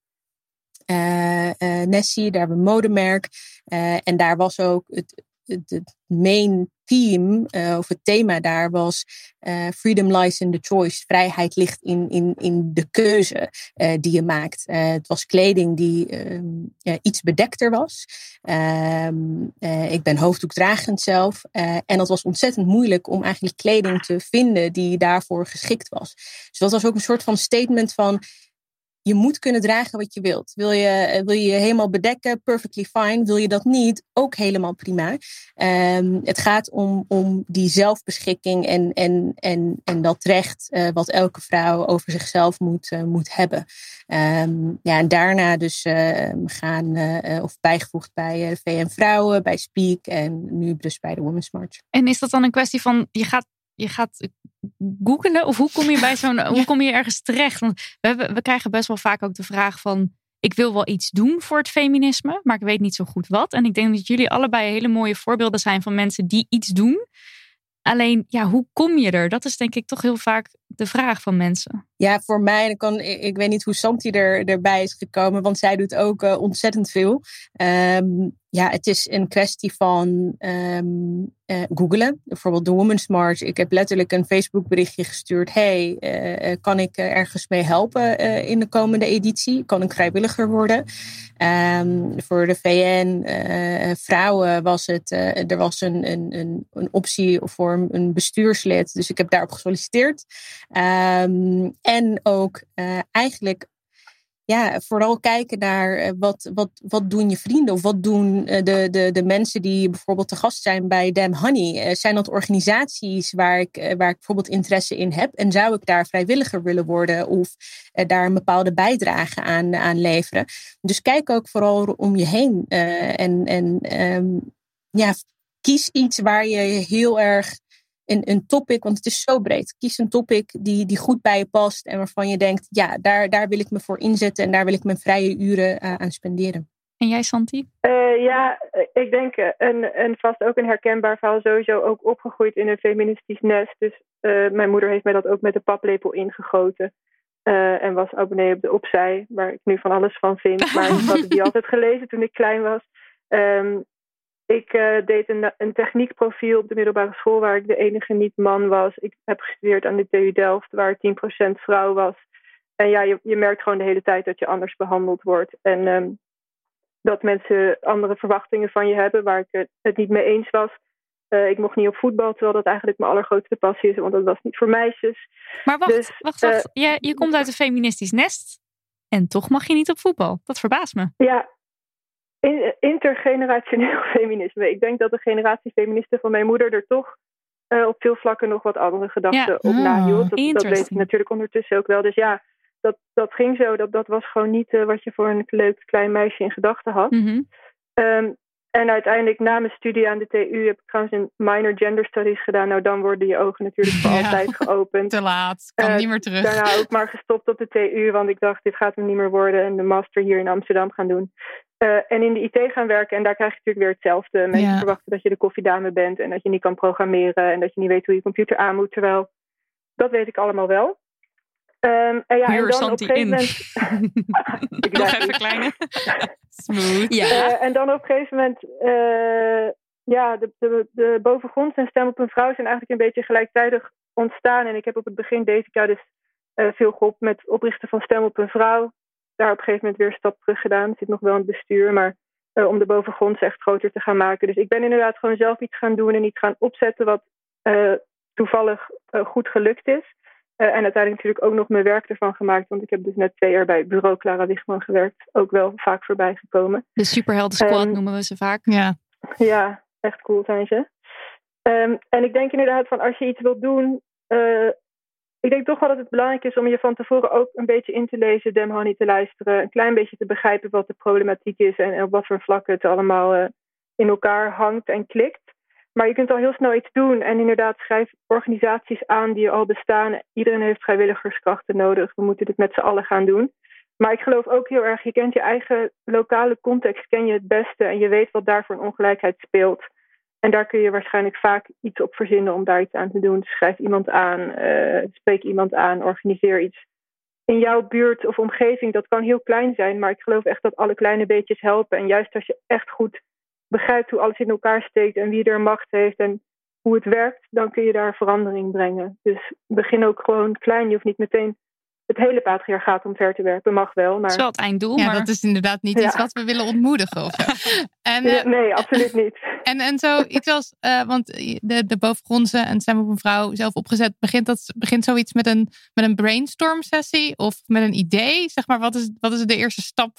Uh, uh, Nessie, daar hebben we een modemerk. Uh, en daar was ook het, het, het main theme, uh, of het thema daar was uh, freedom lies in the choice. Vrijheid ligt in, in, in de keuze uh, die je maakt. Uh, het was kleding die uh, uh, iets bedekter was. Uh, uh, ik ben hoofddoekdragend zelf. Uh, en dat was ontzettend moeilijk om eigenlijk kleding te vinden die daarvoor geschikt was. Dus dat was ook een soort van statement van: je moet kunnen dragen wat je wilt. Wil je wil je, je helemaal bedekken? Perfectly fine. Wil je dat niet? Ook helemaal prima. Um, het gaat om, om die zelfbeschikking en, en, en, en dat recht uh, wat elke vrouw over zichzelf moet, uh, moet hebben. Um, ja, en daarna dus uh, gaan, uh, of bijgevoegd bij de V N Vrouwen, bij Speak en nu dus bij de Women's March. En is dat dan een kwestie van, je gaat Je gaat googelen? Of hoe kom je bij zo'n, hoe kom je ergens terecht? Want we, hebben, we krijgen best wel vaak ook de vraag van: ik wil wel iets doen voor het feminisme, maar ik weet niet zo goed wat. En ik denk dat jullie allebei hele mooie voorbeelden zijn van mensen die iets doen. Alleen, ja, hoe kom je er? Dat is denk ik toch heel vaak de vraag van mensen. Ja, voor mij, dan kan, ik, ik weet niet hoe Santi er, erbij is gekomen, want zij doet ook uh, ontzettend veel. Um, ja, het is een kwestie van um, uh, googlen. Bijvoorbeeld de Women's March. Ik heb letterlijk een Facebook berichtje gestuurd. Hey, uh, kan ik uh, ergens mee helpen uh, in de komende editie? Kan ik vrijwilliger worden? Um, voor de V N uh, vrouwen was het, uh, er was een, een, een, een optie voor een bestuurslid. Dus ik heb daarop gesolliciteerd. Um, en ook uh, eigenlijk ja, vooral kijken naar uh, wat, wat, wat doen je vrienden of wat doen uh, de, de, de mensen die bijvoorbeeld te gast zijn bij Damn Honey. Uh, zijn dat organisaties waar ik, uh, waar ik bijvoorbeeld interesse in heb en zou ik daar vrijwilliger willen worden of uh, daar een bepaalde bijdrage aan, aan leveren. Dus kijk ook vooral om je heen uh, en, en um, ja, kies iets waar je heel erg Een, een topic, want het is zo breed. Kies een topic die, die goed bij je past en waarvan je denkt, ja, daar, daar wil ik me voor inzetten en daar wil ik mijn vrije uren uh, aan spenderen. En jij, Santi? Uh, ja, ik denk en, en vast ook een herkenbaar verhaal, sowieso ook opgegroeid in een feministisch nest. Dus uh, mijn moeder heeft mij dat ook met de paplepel ingegoten. Uh, en was abonnee op de Opzij, waar ik nu van alles van vind. Maar ik had die altijd gelezen toen ik klein was. Um, Ik uh, deed een, een techniekprofiel op de middelbare school waar ik de enige niet-man was. Ik heb gestudeerd aan de T U Delft waar tien procent vrouw was. En ja, je, je merkt gewoon de hele tijd dat je anders behandeld wordt. En um, dat mensen andere verwachtingen van je hebben waar ik het, het niet mee eens was. Uh, ik mocht niet op voetbal, terwijl dat eigenlijk mijn allergrootste passie is. Want dat was niet voor meisjes. Maar wacht, dus, wacht, wacht. Uh, je, je komt uit een feministisch nest en toch mag je niet op voetbal. Dat verbaast me. Ja. Intergenerationeel feminisme. Ik denk dat de generatie feministen van mijn moeder er toch uh, op veel vlakken nog wat andere gedachten ja. op nahield. Dat, dat weet ik natuurlijk ondertussen ook wel. Dus ja, dat, dat ging zo. Dat, dat was gewoon niet uh, wat je voor een leuk klein meisje in gedachten had. Mm-hmm. Um, en uiteindelijk na mijn studie aan de T U heb ik trouwens een minor gender studies gedaan. Nou, dan worden je ogen natuurlijk voor ja. altijd geopend. Te laat, kan uh, niet meer terug. Daarna ook maar gestopt op de T U, want ik dacht, dit gaat hem niet meer worden. En de master hier in Amsterdam gaan doen. Uh, en in de I T gaan werken. En daar krijg je natuurlijk weer hetzelfde. Mensen ja. verwachten dat je de koffiedame bent. En dat je niet kan programmeren. En dat je niet weet hoe je computer aan moet. Terwijl, dat weet ik allemaal wel. Um, en ja, Hier, en dan Santi op een gegeven in. moment... Nog even kleine. Smooth. Ja. Uh, en dan op een gegeven moment... Uh, ja, de, de, de Bovengronds en Stem op een Vrouw zijn eigenlijk een beetje gelijktijdig ontstaan. En ik heb op het begin deze jaar dus uh, veel geholpen met het oprichten van Stem op een Vrouw. Daar op een gegeven moment weer een stap terug gedaan. Ik zit nog wel in het bestuur, maar uh, om de Bovengronds echt groter te gaan maken. Dus ik ben inderdaad gewoon zelf iets gaan doen en iets gaan opzetten wat uh, toevallig uh, goed gelukt is. Uh, en uiteindelijk natuurlijk ook nog mijn werk ervan gemaakt. Want ik heb dus net twee jaar bij bureau Clara Wichman gewerkt. Ook wel vaak voorbij gekomen. De superhelden squad um, noemen we ze vaak. Ja, ja echt cool zijn ze. Um, en ik denk inderdaad van als je iets wilt doen... Uh, ik denk toch wel dat het belangrijk is om je van tevoren ook een beetje in te lezen, Damn Honey te luisteren. Een klein beetje te begrijpen wat de problematiek is en op wat voor vlakken het allemaal uh, in elkaar hangt en klikt. Maar je kunt al heel snel iets doen. En inderdaad, schrijf organisaties aan die al bestaan. Iedereen heeft vrijwilligerskrachten nodig. We moeten dit met z'n allen gaan doen. Maar ik geloof ook heel erg, je kent je eigen lokale context, ken je het beste. En je weet wat daar voor een ongelijkheid speelt. En daar kun je waarschijnlijk vaak iets op verzinnen om daar iets aan te doen. Schrijf iemand aan, uh, spreek iemand aan, organiseer iets. In jouw buurt of omgeving, dat kan heel klein zijn. Maar ik geloof echt dat alle kleine beetjes helpen. En juist als je echt goed begrijpt hoe alles in elkaar steekt en wie er macht heeft en hoe het werkt, dan kun je daar verandering brengen. Dus begin ook gewoon klein. Je hoeft niet meteen het hele patriarchaat omver te werpen. Mag wel, maar... Dat is wel het einddoel. Ja, maar... dat is inderdaad niet Ja. iets wat we willen ontmoedigen. Of zo. En, uh, Nee, absoluut niet. En, en zo iets als, uh, want de, de bovengrondse en Stem op een Vrouw zelf opgezet, begint, dat, begint zoiets met een, met een brainstorm sessie of met een idee? Zeg maar, wat is, wat is de eerste stap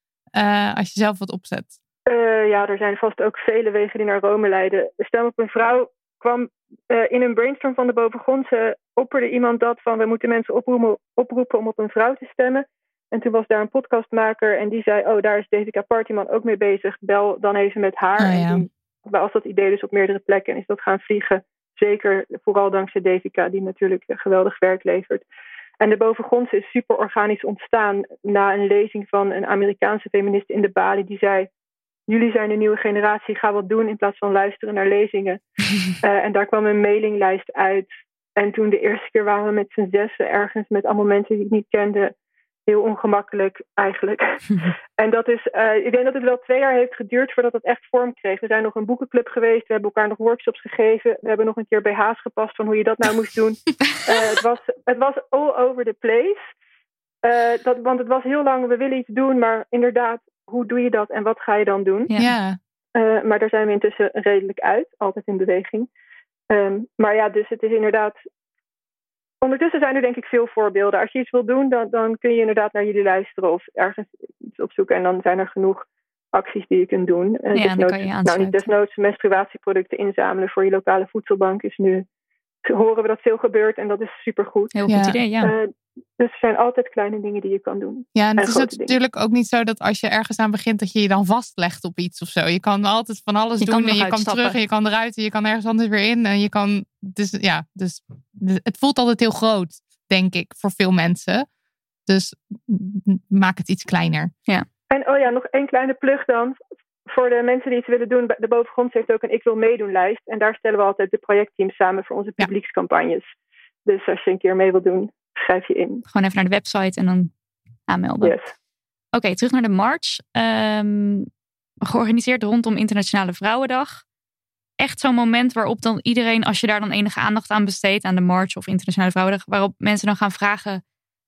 uh, als je zelf wat opzet? Uh, ja, er zijn vast ook vele wegen die naar Rome leiden. Stem op een Vrouw kwam uh, in een brainstorm van de bovengrondse, opperde iemand dat van we moeten mensen oproepen, oproepen om op een vrouw te stemmen. En toen was daar een podcastmaker en die zei, oh, daar is Devika Partyman ook mee bezig. Bel dan even met haar. Oh, ja. En toen was dat idee dus op meerdere plekken en is dat gaan vliegen. Zeker, vooral dankzij Devika, die natuurlijk geweldig werk levert. En de bovengrondse is super organisch ontstaan na een lezing van een Amerikaanse feministe in de Bali. Die zei, jullie zijn de nieuwe generatie, ga wat doen in plaats van luisteren naar lezingen. uh, en daar kwam een mailinglijst uit. En toen de eerste keer waren we met z'n zessen ergens met allemaal mensen die ik niet kende. Heel ongemakkelijk eigenlijk. En dat is, uh, ik denk dat het wel twee jaar heeft geduurd voordat het echt vorm kreeg. We zijn nog een boekenclub geweest, we hebben elkaar nog workshops gegeven. We hebben nog een keer B H's gepast van hoe je dat nou moest doen. Uh, het, was, het was all over the place. Uh, dat, want het was heel lang, we willen iets doen, maar inderdaad, hoe doe je dat en wat ga je dan doen? Ja. ja. Uh, maar daar zijn we intussen redelijk uit, altijd in beweging. Um, maar ja, dus het is inderdaad... Ondertussen zijn er denk ik veel voorbeelden. Als je iets wil doen, dan, dan kun je inderdaad naar jullie luisteren of ergens iets opzoeken. En dan zijn er genoeg acties die je kunt doen. Uh, ja, desnoods, dan kan je nou, niet desnoods menstruatieproducten inzamelen voor je lokale voedselbank is nu... horen we dat veel gebeurt en dat is supergoed. Heel goed ja. idee, ja. Uh, dus er zijn altijd kleine dingen die je kan doen. Ja, en het en is natuurlijk ook niet zo dat als je ergens aan begint dat je je dan vastlegt op iets of zo. Je kan altijd van alles je doen kan en je kan uitstappen. terug en je kan eruit en je kan ergens anders weer in. En je kan, dus ja, dus het voelt altijd heel groot, denk ik, voor veel mensen. Dus maak het iets kleiner. Ja. En oh ja, nog één kleine plug dan. Voor de mensen die iets willen doen, de bovengrond heeft ook een Ik wil meedoen lijst. En daar stellen we altijd de projectteams samen voor onze publiekscampagnes. Ja. Dus als je een keer mee wilt doen, schrijf je in. Gewoon even naar de website en dan aanmelden. Yes. Oké, okay, terug naar de march. Um, georganiseerd rondom Internationale Vrouwendag. Echt zo'n moment waarop dan iedereen, als je daar dan enige aandacht aan besteedt, aan de march of Internationale Vrouwendag, waarop mensen dan gaan vragen,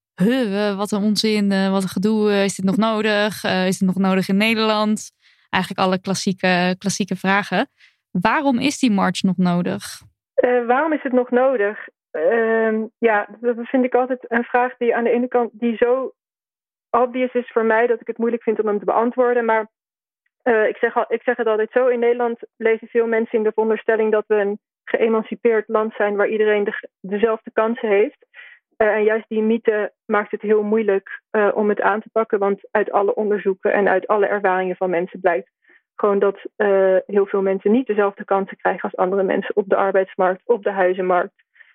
huh, wat een onzin, uh, wat een gedoe, uh, is dit nog nodig? Uh, is dit nog nodig in Nederland? Eigenlijk alle klassieke, klassieke vragen. Waarom is die march nog nodig? Uh, waarom is het nog nodig? Uh, ja, dat vind ik altijd een vraag die aan de ene kant die zo obvious is voor mij dat ik het moeilijk vind om hem te beantwoorden. Maar uh, ik, zeg al, ik zeg het altijd zo. In Nederland leven veel mensen in de veronderstelling dat we een geëmancipeerd land zijn waar iedereen de, dezelfde kansen heeft. Uh, en juist die mythe maakt het heel moeilijk uh, om het aan te pakken. Want uit alle onderzoeken en uit alle ervaringen van mensen blijkt gewoon dat uh, heel veel mensen niet dezelfde kansen krijgen als andere mensen op de arbeidsmarkt, op de huizenmarkt,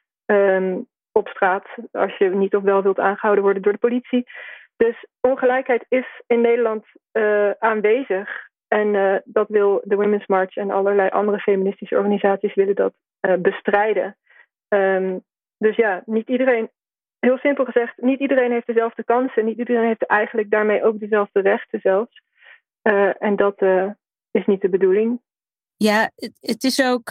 um, op straat, als je niet of wel wilt aangehouden worden door de politie. Dus ongelijkheid is in Nederland uh, aanwezig. En uh, dat wil de Women's March en allerlei andere feministische organisaties willen dat uh, bestrijden. Um, dus ja, niet iedereen, heel simpel gezegd, niet iedereen heeft dezelfde kansen. Niet iedereen heeft eigenlijk daarmee ook dezelfde rechten zelfs. Uh, en dat uh, is niet de bedoeling. Ja, het, het is ook...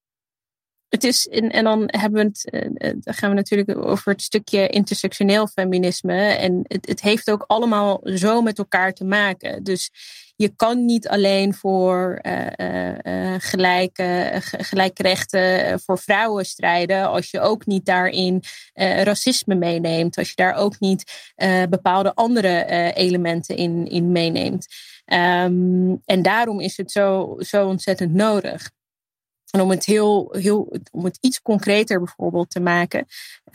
Het is, en, en dan hebben we het, uh, dan gaan we natuurlijk over het stukje intersectioneel feminisme. En het, het heeft ook allemaal zo met elkaar te maken. Dus je kan niet alleen voor uh, uh, gelijke, gelijke rechten voor vrouwen strijden als je ook niet daarin uh, racisme meeneemt. Als je daar ook niet uh, bepaalde andere uh, elementen in, in meeneemt. Um, en daarom is het zo, zo ontzettend nodig. En om het, heel, heel, om het iets concreter bijvoorbeeld te maken.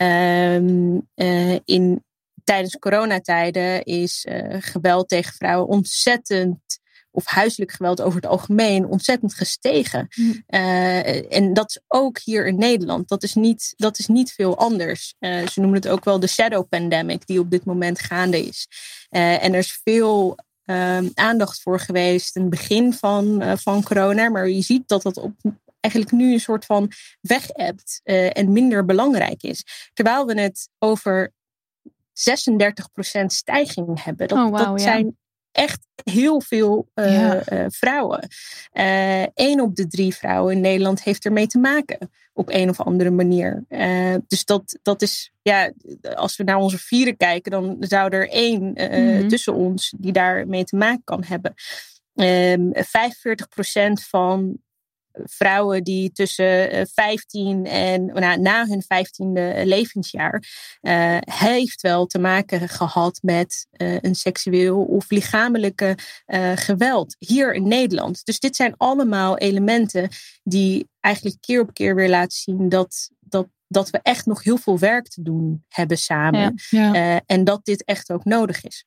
Um, uh, in, tijdens coronatijden is uh, geweld tegen vrouwen ontzettend of huiselijk geweld over het algemeen ontzettend gestegen. Mm. Uh, en dat is ook hier in Nederland. Dat is niet, dat is niet veel anders. Uh, ze noemen het ook wel de shadow pandemic die op dit moment gaande is. Uh, en er is veel uh, aandacht voor geweest in het begin van, uh, van corona. Maar je ziet dat dat op, eigenlijk nu een soort van weg-ebt uh, en minder belangrijk is. Terwijl we het over zesendertig procent stijging hebben. Dat, oh, wow, dat ja. zijn echt heel veel uh, ja. uh, vrouwen. Uh, Eén op de drie vrouwen in Nederland heeft ermee te maken. Op een of andere manier. Uh, dus dat, dat is, ja, als we naar onze vieren kijken, dan zou er één uh, mm-hmm. tussen ons die daarmee te maken kan hebben. Um, vijfenveertig procent van vrouwen die tussen vijftien en nou, na hun vijftiende levensjaar uh, heeft wel te maken gehad met uh, een seksueel of lichamelijke uh, geweld hier in Nederland. Dus dit zijn allemaal elementen die eigenlijk keer op keer weer laten zien dat, dat, dat we echt nog heel veel werk te doen hebben samen. Ja, ja. Uh, en dat dit echt ook nodig is.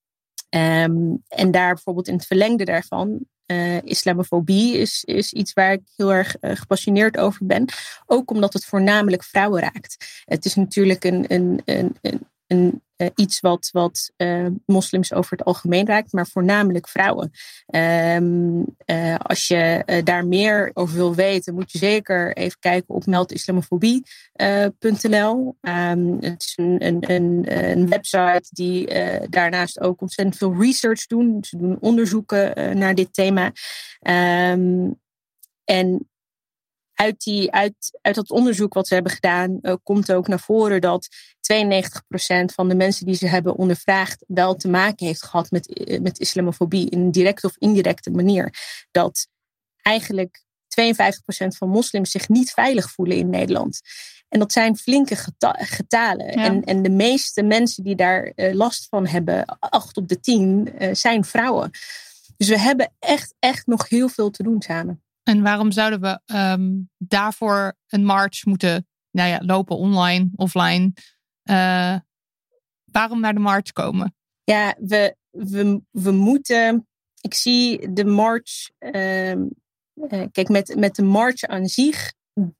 Um, en daar bijvoorbeeld in het verlengde daarvan, uh, islamofobie is, is iets waar ik heel erg uh, gepassioneerd over ben. Ook omdat het voornamelijk vrouwen raakt. Het is natuurlijk een, een, een, een, een, uh, iets wat, wat uh, moslims over het algemeen raakt, maar voornamelijk vrouwen. Um, uh, als je uh, daar meer over wil weten, moet je zeker even kijken op meld islamofobie punt n l. Um, het is een, een, een, een website die uh, daarnaast ook ontzettend veel research doen. Ze doen onderzoeken uh, naar dit thema. Um, en Uit, die, uit, uit dat onderzoek wat ze hebben gedaan, uh, komt ook naar voren dat tweeënnegentig procent van de mensen die ze hebben ondervraagd wel te maken heeft gehad met, uh, met islamofobie in een directe of indirecte manier. Dat eigenlijk tweeënvijftig procent van moslims zich niet veilig voelen in Nederland. En dat zijn flinke geta- getalen. Ja. En, en de meeste mensen die daar uh, last van hebben, acht op de tien, uh, zijn vrouwen. Dus we hebben echt, echt nog heel veel te doen samen. En waarom zouden we um, daarvoor een march moeten nou ja, lopen, online, offline? Uh, waarom naar de march komen? Ja, we, we, we moeten... Ik zie de march... Uh, uh, kijk, met, met de march aan zich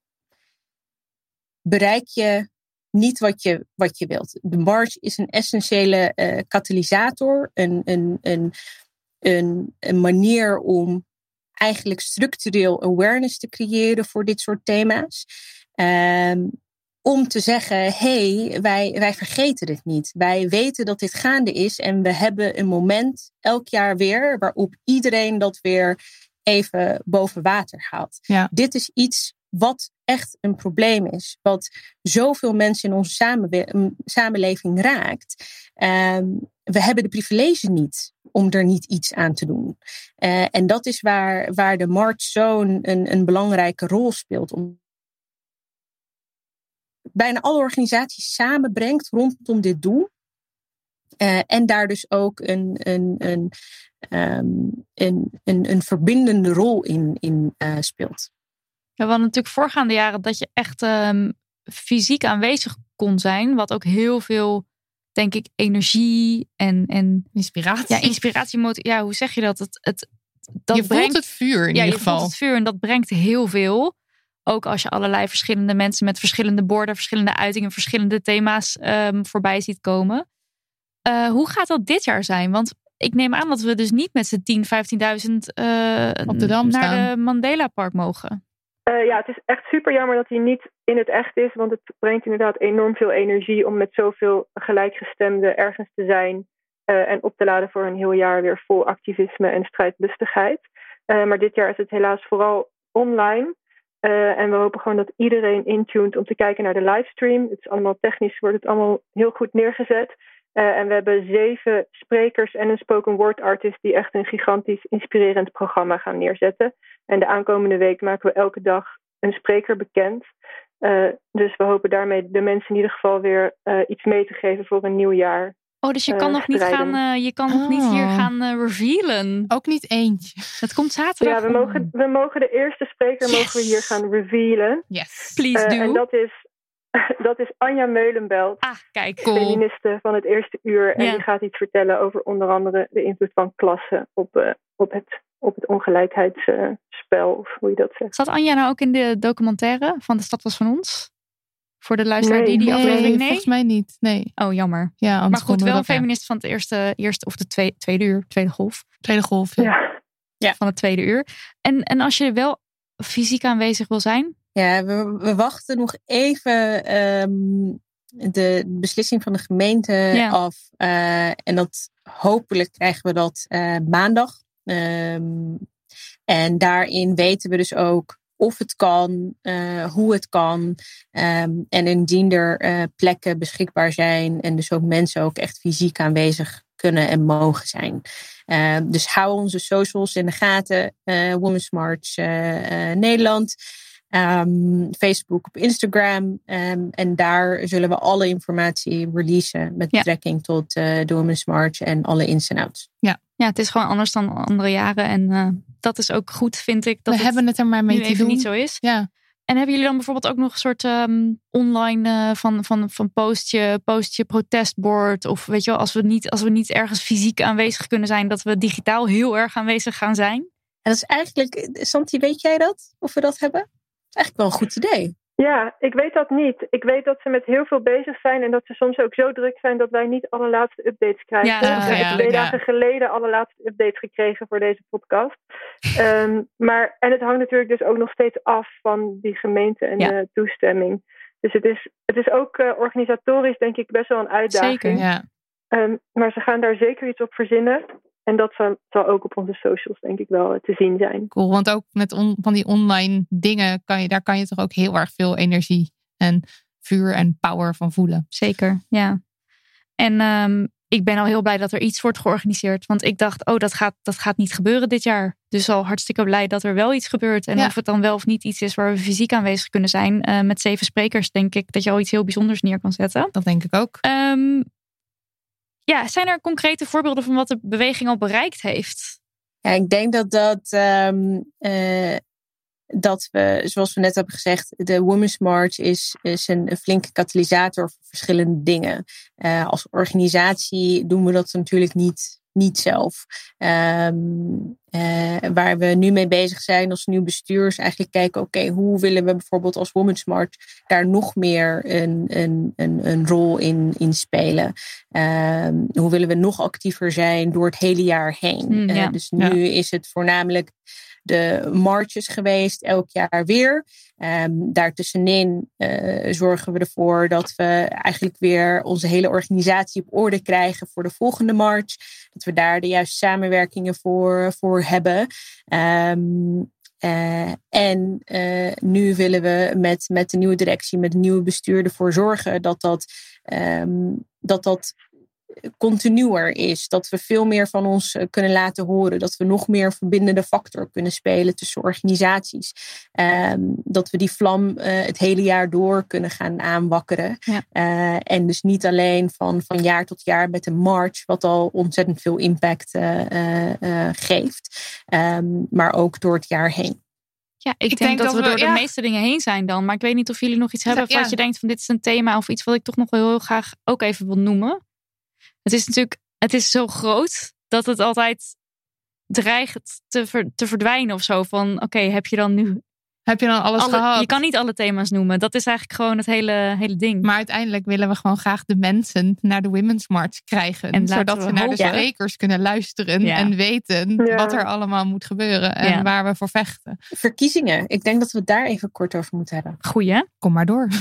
bereik je niet wat je, wat je wilt. De march is een essentiële uh, katalysator. Een, een, een, een, een manier om eigenlijk structureel awareness te creëren voor dit soort thema's. Um, om te zeggen, hé, hey, wij, wij vergeten het niet. Wij weten dat dit gaande is en we hebben een moment elk jaar weer waarop iedereen dat weer even boven water haalt. Ja. Dit is iets wat echt een probleem is. Wat zoveel mensen in onze samenwe- samenleving raakt. Um, we hebben de privilege niet om er niet iets aan te doen. Uh, en dat is waar, waar de march zo'n een, een belangrijke rol speelt. Om bijna alle organisaties samenbrengt rondom dit doel. Uh, en daar dus ook een, een, een, um, een, een, een verbindende rol in, in uh, speelt. Ja, we hadden natuurlijk voorgaande jaren dat je echt um, fysiek aanwezig kon zijn. Wat ook heel veel, denk ik, energie en, en inspiratie. Ja, inspiratie. Ja, hoe zeg je dat? Het, het, dat je brengt, voelt het vuur in ja, ieder geval. Je voelt het vuur en dat brengt heel veel. Ook als je allerlei verschillende mensen met verschillende borden, verschillende uitingen, verschillende thema's um, voorbij ziet komen. Uh, hoe gaat dat dit jaar zijn? Want ik neem aan dat we dus niet met z'n tien, vijftienduizend uh, op de Dam naar staan. de Mandela Park mogen. Uh, ja, het is echt super jammer dat hij niet in het echt is. Want het brengt inderdaad enorm veel energie om met zoveel gelijkgestemden ergens te zijn. Uh, en op te laden voor een heel jaar weer vol activisme en strijdlustigheid. Uh, maar dit jaar is het helaas vooral online. Uh, en we hopen gewoon dat iedereen intuned om te kijken naar de livestream. Het is allemaal technisch, wordt het allemaal heel goed neergezet. Uh, en we hebben zeven sprekers en een spoken word artist die echt een gigantisch inspirerend programma gaan neerzetten. En de aankomende week maken we elke dag een spreker bekend. Uh, dus we hopen daarmee de mensen in ieder geval weer uh, iets mee te geven voor een nieuw jaar. Oh, dus je kan uh, nog niet gaan, uh, je kan nog oh. niet hier gaan uh, revealen. Ook niet eentje. Het komt zaterdag. Ja, we mogen, we mogen de eerste spreker yes. mogen we hier gaan revealen. Yes, please uh, do. En dat is Dat is Anja Meulenbelt. Ah, kijk. Cool. Feministe van het eerste uur. En Ja. die gaat iets vertellen over onder andere de invloed van klasse op, uh, op, het, op het ongelijkheidsspel. Uh, of hoe je dat zegt. Zat Anja nou ook in de documentaire van De Stad Was Van Ons? Voor de luisteraar die die nee, aflevering... Nee, volgens mij niet. Nee. Oh, jammer. Ja, Maar goed, wel een dat, feminist van het eerste, eerste of de tweede, tweede uur, tweede golf. ja. Tweede golf. Ja. Ja. Ja. Van het tweede uur. En, en als je wel fysiek aanwezig wil zijn... Ja, we, we wachten nog even um, de beslissing van de gemeente Ja. af. Uh, en dat hopelijk krijgen we dat uh, maandag. Um, en daarin weten we dus ook of het kan, uh, hoe het kan. Um, en indien er uh, plekken beschikbaar zijn en dus ook mensen ook echt fysiek aanwezig kunnen en mogen zijn. Uh, dus hou onze socials in de gaten. Uh, Women's March uh, uh, Nederland. Um, Facebook, op Instagram. Um, en daar zullen we alle informatie releasen met betrekking ja. tot uh, de Women's March en alle ins en outs. Ja. ja, het is gewoon anders dan andere jaren. En uh, dat is ook goed, vind ik. Dat we het hebben het er maar mee nu te even doen. niet zo is. Ja. En hebben jullie dan bijvoorbeeld ook nog een soort um, online uh, van, van, van postje, postje protestbord? Of weet je wel, als we, niet, als we niet ergens fysiek aanwezig kunnen zijn, dat we digitaal heel erg aanwezig gaan zijn? En dat is eigenlijk, Santi, weet jij dat? Of we dat hebben? Dat is eigenlijk wel een goed idee. Ja, ik weet dat niet. Ik weet dat ze met heel veel bezig zijn en dat ze soms ook zo druk zijn dat wij niet alle laatste updates krijgen. Ja, ik heb ja, twee ja. dagen geleden alle laatste updates gekregen voor deze podcast. um, maar, en het hangt natuurlijk dus ook nog steeds af van die gemeente en ja. de toestemming. Dus het is, het is ook uh, organisatorisch denk ik best wel een uitdaging. Zeker, ja. Um, maar ze gaan daar zeker iets op verzinnen. En dat zal ook op onze socials denk ik wel te zien zijn. Cool, want ook met on, van die online dingen, kan je, daar kan je toch ook heel erg veel energie en vuur en power van voelen. Zeker, ja. En um, ik ben al heel blij dat er iets wordt georganiseerd. Want ik dacht, oh, dat gaat, dat gaat niet gebeuren dit jaar. Dus al hartstikke blij dat er wel iets gebeurt. En ja. of het dan wel of niet iets is waar we fysiek aanwezig kunnen zijn. Uh, met zeven sprekers denk ik dat je al iets heel bijzonders neer kan zetten. Dat denk ik ook. Um, Ja, zijn er concrete voorbeelden van wat de beweging al bereikt heeft? Ja, ik denk dat dat, um, uh, dat we, zoals we net hebben gezegd, de Women's March is, is een, een flinke katalysator voor verschillende dingen. Uh, als organisatie doen we dat natuurlijk niet, niet zelf. Um, uh, waar we nu mee bezig zijn als nieuw bestuur is eigenlijk kijken, oké, okay, hoe willen we bijvoorbeeld als Women's March daar nog meer een, een, een, een rol in, in spelen? Um, hoe willen we nog actiever zijn door het hele jaar heen? Mm, ja. uh, dus nu ja. is het voornamelijk de marches geweest, elk jaar weer. Um, daartussenin uh, zorgen we ervoor dat we eigenlijk weer onze hele organisatie op orde krijgen voor de volgende march. Dat we daar de juiste samenwerkingen voor, voor hebben. Um, uh, en uh, nu willen we met, met de nieuwe directie, met de nieuwe bestuur ervoor zorgen dat dat, um, dat, dat continuer is. Dat we veel meer van ons kunnen laten horen. Dat we nog meer verbindende factor kunnen spelen tussen organisaties. Um, dat we die vlam uh, het hele jaar door kunnen gaan aanwakkeren. Ja. Uh, en dus niet alleen van, van jaar tot jaar met een march, wat al ontzettend veel impact uh, uh, uh, geeft. Um, maar ook door het jaar heen. Ja, ik, ik denk, denk dat, dat we door we, de ja. meeste dingen heen zijn dan. Maar ik weet niet of jullie nog iets hebben ja. wat je denkt van dit is een thema of iets wat ik toch nog wel heel graag ook even wil noemen. Het is natuurlijk, het is zo groot dat het altijd dreigt te, ver, te verdwijnen of zo. Van oké, okay, heb je dan nu... Heb je dan alles alle, gehad? Je kan niet alle thema's noemen. Dat is eigenlijk gewoon het hele, hele ding. Maar uiteindelijk willen we gewoon graag de mensen naar de Women's March krijgen. En zodat we, we naar de sprekers ja. kunnen luisteren ja. en weten ja. wat er allemaal moet gebeuren. En ja. waar we voor vechten. Verkiezingen. Ik denk dat we het daar even kort over moeten hebben. Goeie. Kom maar door.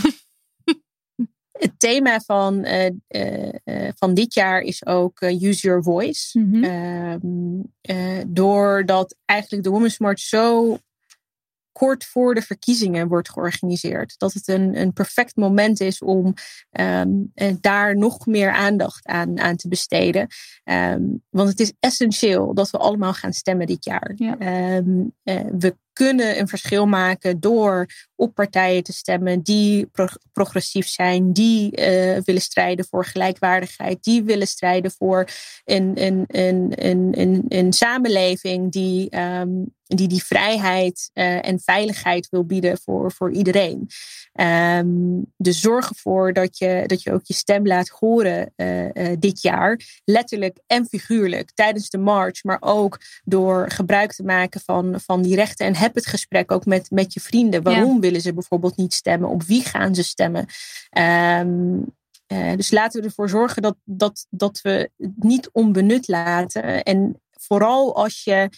Het thema van, uh, uh, uh, van dit jaar is ook uh, Use Your Voice. Mm-hmm. Uh, uh, doordat eigenlijk de Women's March zo kort voor de verkiezingen wordt georganiseerd. Dat het een, een perfect moment is om um, uh, daar nog meer aandacht aan, aan te besteden. Um, want het is essentieel dat we allemaal gaan stemmen dit jaar. Ja. Um, uh, we kunnen een verschil maken door op partijen te stemmen die pro- progressief zijn, die uh, willen strijden voor gelijkwaardigheid, die willen strijden voor een, een, een, een, een, een samenleving die, um, die die vrijheid uh, en veiligheid wil bieden voor, voor iedereen. Um, dus zorg ervoor dat je, dat je ook je stem laat horen uh, uh, dit jaar, letterlijk en figuurlijk, tijdens de march, maar ook door gebruik te maken van, van die rechten. En heb het gesprek ook met, met je vrienden. Waarom ja. willen ze bijvoorbeeld niet stemmen? Op wie gaan ze stemmen? Um, uh, dus laten we ervoor zorgen dat, dat, dat we het niet onbenut laten. En vooral als je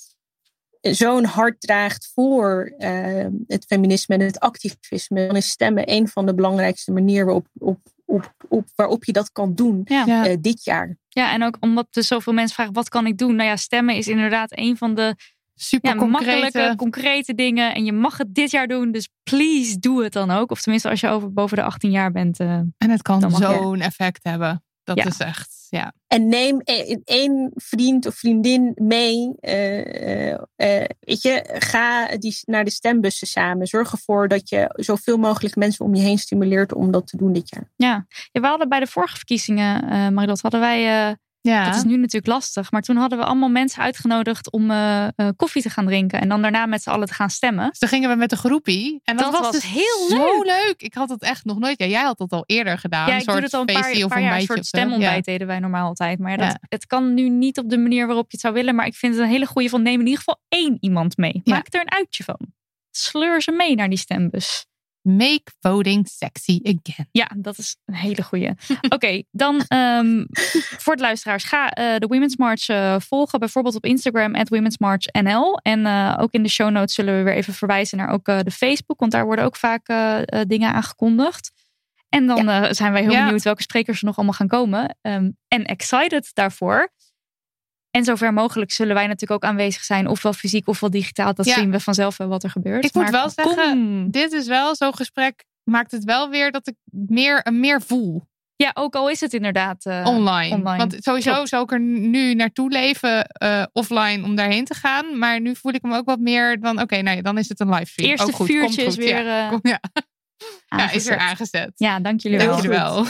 zo'n hart draagt voor uh, het feminisme en het activisme, dan is stemmen een van de belangrijkste manieren waarop, op, op, op, waarop je dat kan doen ja. uh, dit jaar. Ja, en ook omdat er zoveel mensen vragen, wat kan ik doen? Nou ja, stemmen is inderdaad een van de super ja, concrete. makkelijke, concrete dingen. En je mag het dit jaar doen, dus please doe het dan ook. Of tenminste als je over, boven de achttien jaar bent. Uh, en het kan zo'n effect hebben. Dat ja. is echt, ja. En neem één vriend of vriendin mee. Uh, uh, weet je, ga die naar de stembussen samen. Zorg ervoor dat je zoveel mogelijk mensen om je heen stimuleert om dat te doen dit jaar. Ja, ja we hadden bij de vorige verkiezingen, uh, Marilot, hadden wij... Uh, Ja. Dat is nu natuurlijk lastig. Maar toen hadden we allemaal mensen uitgenodigd om uh, uh, koffie te gaan drinken. En dan daarna met z'n allen te gaan stemmen. Dus dan gingen we met een groepie. En dat, dat was, was dus heel zo leuk. leuk. Ik had het echt nog nooit. Ja, jij had het al eerder gedaan. Ja, een ik soort doe het al een paar, of paar een jaar. Een soort stemontbijt ja. deden wij normaal altijd. Maar ja, dat, ja. het kan nu niet op de manier waarop je het zou willen. Maar ik vind het een hele goede van neem in ieder geval één iemand mee. Ja. Maak er een uitje van. Sleur ze mee naar die stembus. Make voting sexy again. Ja, dat is een hele goeie. Oké, okay, dan um, voor de luisteraars. Ga uh, de Women's March uh, volgen. Bijvoorbeeld op Instagram at Women's March N L. En uh, ook in de show notes zullen we weer even verwijzen naar ook uh, de Facebook. Want daar worden ook vaak uh, uh, dingen aangekondigd. En dan ja. uh, zijn wij heel ja. benieuwd welke sprekers er nog allemaal gaan komen. Um, en excited daarvoor. En zover mogelijk zullen wij natuurlijk ook aanwezig zijn. Ofwel fysiek ofwel digitaal. Dat ja. zien we vanzelf wel wat er gebeurt. Ik maar moet wel zeggen, kom. dit is wel zo'n gesprek. Maakt het wel weer dat ik meer, meer voel. Ja, ook al is het inderdaad uh, online. online. Want sowieso Klopt. zou ik er nu naartoe leven uh, offline om daarheen te gaan. Maar nu voel ik hem ook wat meer van oké, okay, nou ja, dan is het een livestream. Eerste ook goed, vuurtje komt goed. is weer ja, uh, kom, ja. ja, is weer aangezet. Ja, dank jullie wel. Dank jullie wel.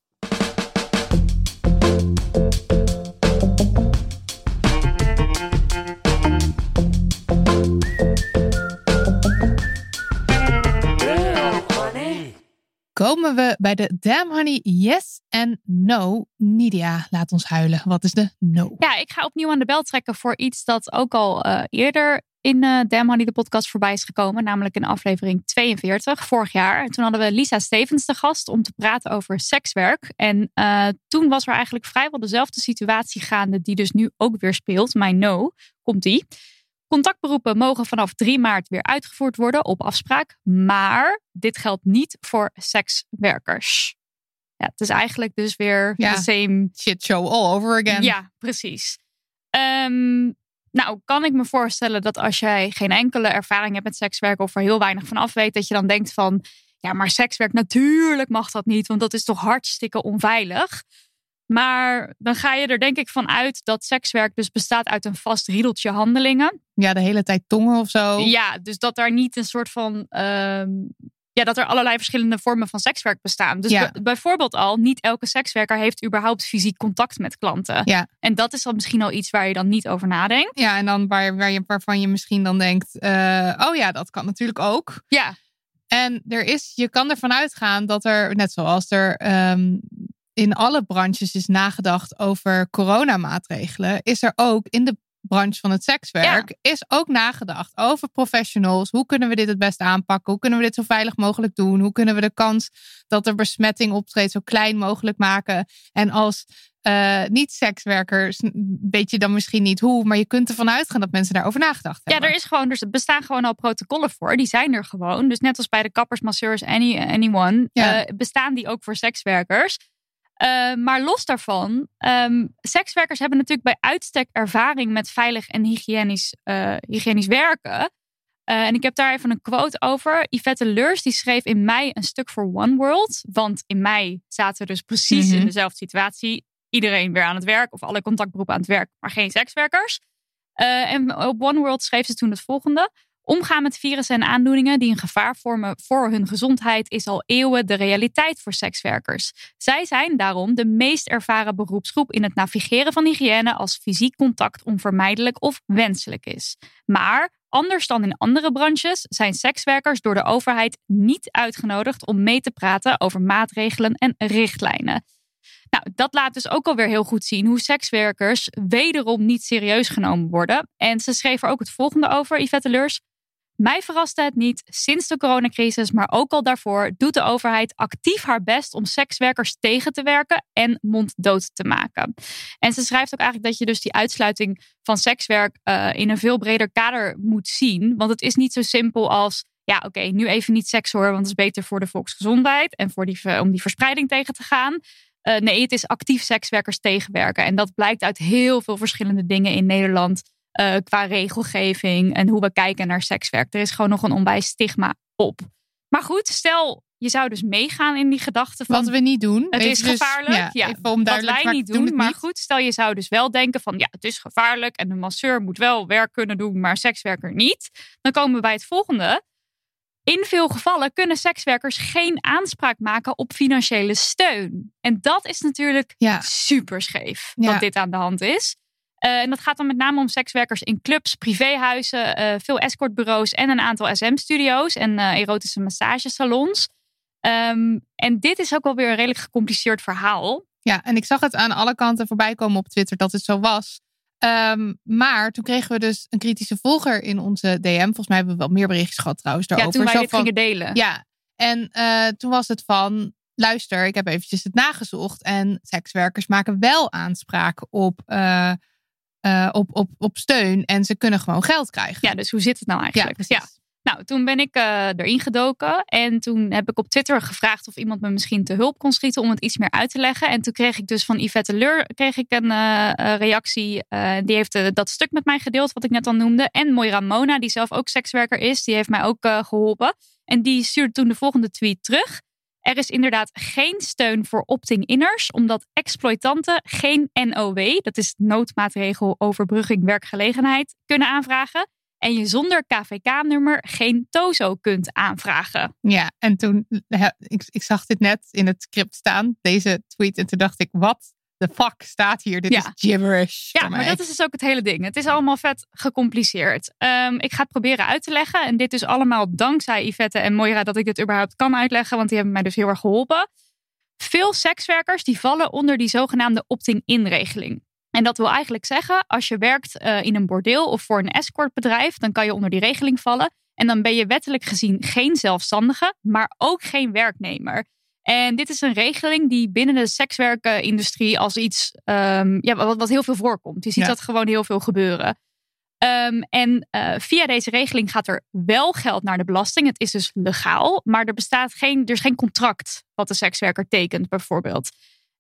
Komen we bij de Damn Honey yes en no. Nidia, laat ons huilen. Wat is de no? Ja, ik ga opnieuw aan de bel trekken voor iets dat ook al uh, eerder in uh, Damn Honey de podcast voorbij is gekomen. Namelijk in aflevering tweeënveertig, vorig jaar. En toen hadden we Lisa Stevens te gast om te praten over sekswerk. En uh, toen was er eigenlijk vrijwel dezelfde situatie gaande die dus nu ook weer speelt. Mijn no, komt die. Contactberoepen mogen vanaf drie maart weer uitgevoerd worden op afspraak. Maar dit geldt niet voor sekswerkers. Ja, het is eigenlijk dus weer ja, the same shit show all over again. Ja, precies. Um, nou, kan ik me voorstellen dat als jij geen enkele ervaring hebt met sekswerk of er heel weinig van af weet, dat je dan denkt van, ja, maar sekswerk, natuurlijk mag dat niet, want dat is toch hartstikke onveilig. Maar dan ga je er denk ik van uit dat sekswerk dus bestaat uit een vast riedeltje handelingen. Ja, de hele tijd tongen of zo. Ja, dus dat daar niet een soort van... Um, ja, dat er allerlei verschillende vormen van sekswerk bestaan. Dus ja. b- bijvoorbeeld al, niet elke sekswerker heeft überhaupt fysiek contact met klanten. Ja. En dat is dan misschien al iets waar je dan niet over nadenkt. Ja, en dan waar, waar je, waarvan je misschien dan denkt, uh, oh ja, dat kan natuurlijk ook. Ja. En er is, je kan ervan uitgaan dat er, net zoals er... Um, in alle branches is nagedacht over coronamaatregelen, is er ook in de branche van het sekswerk, ja. is ook nagedacht over professionals. Hoe kunnen we dit het beste aanpakken? Hoe kunnen we dit zo veilig mogelijk doen? Hoe kunnen we de kans dat er besmetting optreedt zo klein mogelijk maken? En als uh, niet-sekswerkers weet je dan misschien niet hoe, maar je kunt ervan uitgaan dat mensen daarover nagedacht hebben. Ja, er is gewoon, dus er bestaan gewoon al protocollen voor. Die zijn er gewoon. Dus net als bij de kappers, masseurs, any, anyone, ja. uh, bestaan die ook voor sekswerkers. Uh, maar los daarvan, um, sekswerkers hebben natuurlijk bij uitstek ervaring met veilig en hygiënisch, uh, hygiënisch werken. Uh, en ik heb daar even een quote over. Yvette Leurs die schreef in mei een stuk voor One World. Want in mei zaten we dus precies mm-hmm. in dezelfde situatie. Iedereen weer aan het werk of alle contactberoepen aan het werk, maar geen sekswerkers. Uh, en op One World schreef ze toen het volgende. Omgaan met virussen en aandoeningen die een gevaar vormen voor hun gezondheid is al eeuwen de realiteit voor sekswerkers. Zij zijn daarom de meest ervaren beroepsgroep in het navigeren van hygiëne als fysiek contact onvermijdelijk of wenselijk is. Maar anders dan in andere branches zijn sekswerkers door de overheid niet uitgenodigd om mee te praten over maatregelen en richtlijnen. Nou, dat laat dus ook alweer heel goed zien hoe sekswerkers wederom niet serieus genomen worden. En ze schreef er ook het volgende over, Yvette Leurs. Mij verraste het niet, sinds de coronacrisis, maar ook al daarvoor doet de overheid actief haar best om sekswerkers tegen te werken en monddood te maken. En ze schrijft ook eigenlijk dat je dus die uitsluiting van sekswerk uh, in een veel breder kader moet zien. Want het is niet zo simpel als, ja oké, okay, nu even niet seks hoor, want het is beter voor de volksgezondheid en voor die, om die verspreiding tegen te gaan. Uh, nee, het is actief sekswerkers tegenwerken. En dat blijkt uit heel veel verschillende dingen in Nederland. Uh, qua regelgeving en hoe we kijken naar sekswerk. Er is gewoon nog een onwijs stigma op. Maar goed, stel je zou dus meegaan in die gedachte van... Wat we niet doen. Het is dus, gevaarlijk. Ja, ja, even om wat wij niet doen. doen maar niet. Goed, stel je zou dus wel denken van... ja, het is gevaarlijk en de masseur moet wel werk kunnen doen... maar sekswerker niet. Dan komen we bij het volgende. In veel gevallen kunnen sekswerkers geen aanspraak maken op financiële steun. En dat is natuurlijk ja. super scheef ja. dat dit aan de hand is. Uh, en dat gaat dan met name om sekswerkers in clubs, privéhuizen, uh, veel escortbureaus en een aantal S M-studio's en uh, erotische massagesalons. Um, en dit is ook wel weer een redelijk gecompliceerd verhaal. Ja, en ik zag het aan alle kanten voorbij komen op Twitter dat het zo was. Um, maar toen kregen we dus een kritische volger in onze D M. Volgens mij hebben we wel meer berichtjes gehad trouwens daarover. Ja, toen wij zo dit van, gingen delen. Ja, en uh, toen was het van... luister, ik heb eventjes het nagezocht. En sekswerkers maken wel aanspraak op... Uh, Uh, op, op, op steun en ze kunnen gewoon geld krijgen. Ja, dus hoe zit het nou eigenlijk? Ja, ja. Nou, toen ben ik uh, erin gedoken en toen heb ik op Twitter gevraagd of iemand me misschien te hulp kon schieten om het iets meer uit te leggen. En toen kreeg ik dus van Yvette Leur kreeg ik een uh, reactie. Uh, die heeft uh, dat stuk met mij gedeeld wat ik net al noemde. En Moira Mona, die zelf ook sekswerker is, die heeft mij ook uh, geholpen. En die stuurde toen de volgende tweet terug. Er is inderdaad geen steun voor opting-inners, omdat exploitanten geen N O W, dat is noodmaatregel overbrugging werkgelegenheid, kunnen aanvragen. En je zonder K V K-nummer geen TOZO kunt aanvragen. Ja, en toen, ik, ik zag dit net in het script staan, deze tweet, en toen dacht ik, wat de fuck staat hier? Dit ja. is gibberish. Ja, maar dat is dus ook het hele ding. Het is allemaal vet gecompliceerd. Um, ik ga het proberen uit te leggen. En dit is allemaal dankzij Yvette en Moira dat ik dit überhaupt kan uitleggen. Want die hebben mij dus heel erg geholpen. Veel sekswerkers die vallen onder die zogenaamde opting-in-regeling. En dat wil eigenlijk zeggen, als je werkt uh, in een bordeel of voor een escortbedrijf, dan kan je onder die regeling vallen. En dan ben je wettelijk gezien geen zelfstandige, maar ook geen werknemer. En dit is een regeling die binnen de sekswerkindustrie als iets um, ja, wat, wat heel veel voorkomt. Je ziet ja. dat gewoon heel veel gebeuren. Um, en uh, via deze regeling gaat er wel geld naar de belasting. Het is dus legaal, maar er bestaat geen, er is geen contract wat de sekswerker tekent bijvoorbeeld.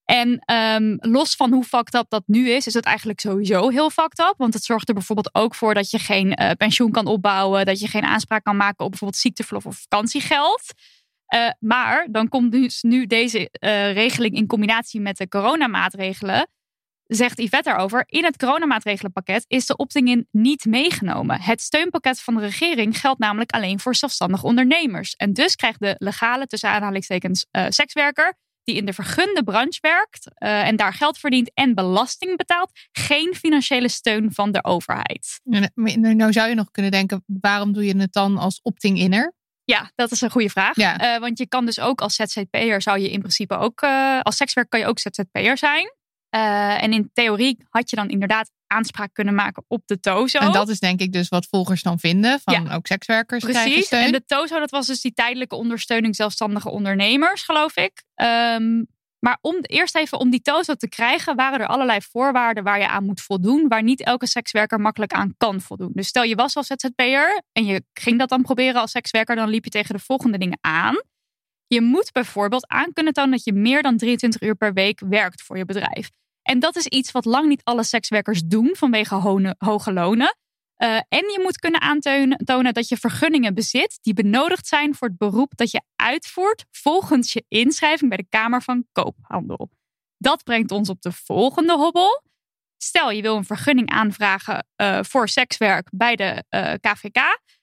En um, los van hoe fucked up dat nu is, is het eigenlijk sowieso heel fucked up. Want het zorgt er bijvoorbeeld ook voor dat je geen uh, pensioen kan opbouwen, dat je geen aanspraak kan maken op bijvoorbeeld ziekteverlof of vakantiegeld. Uh, maar dan komt dus nu deze uh, regeling in combinatie met de coronamaatregelen. Zegt Yvette daarover. In het coronamaatregelenpakket is de opting-in niet meegenomen. Het steunpakket van de regering geldt namelijk alleen voor zelfstandige ondernemers. En dus krijgt de legale, tussen aanhalingstekens, uh, sekswerker die in de vergunde branche werkt uh, en daar geld verdient en belasting betaalt, geen financiële steun van de overheid. Nou, nou zou je nog kunnen denken, waarom doe je het dan als opting-inner? Ja, dat is een goede vraag. Ja. Uh, want je kan dus ook als Z Z P'er zou je in principe ook, uh, als sekswerker kan je ook Z Z P'er zijn. Uh, en in theorie had je dan inderdaad aanspraak kunnen maken op de TOZO. En dat is denk ik dus wat volgers dan vinden. Van ja. ook sekswerkers Precies. krijgen steun. En de TOZO, dat was dus die tijdelijke ondersteuning zelfstandige ondernemers, geloof ik. Um, maar om eerst even om die TOZO te krijgen, waren er allerlei voorwaarden waar je aan moet voldoen, waar niet elke sekswerker makkelijk aan kan voldoen. Dus stel je was als Z Z P'er en je ging dat dan proberen als sekswerker, dan liep je tegen de volgende dingen aan. Je moet bijvoorbeeld aan kunnen tonen dat je meer dan drieëntwintig uur per week werkt voor je bedrijf. En dat is iets wat lang niet alle sekswerkers doen vanwege ho- hoge lonen. Uh, en je moet kunnen aantonen dat je vergunningen bezit die benodigd zijn voor het beroep dat je uitvoert volgens je inschrijving bij de Kamer van Koophandel. Dat brengt ons op de volgende hobbel. Stel je wil een vergunning aanvragen uh, voor sekswerk bij de uh, K V K.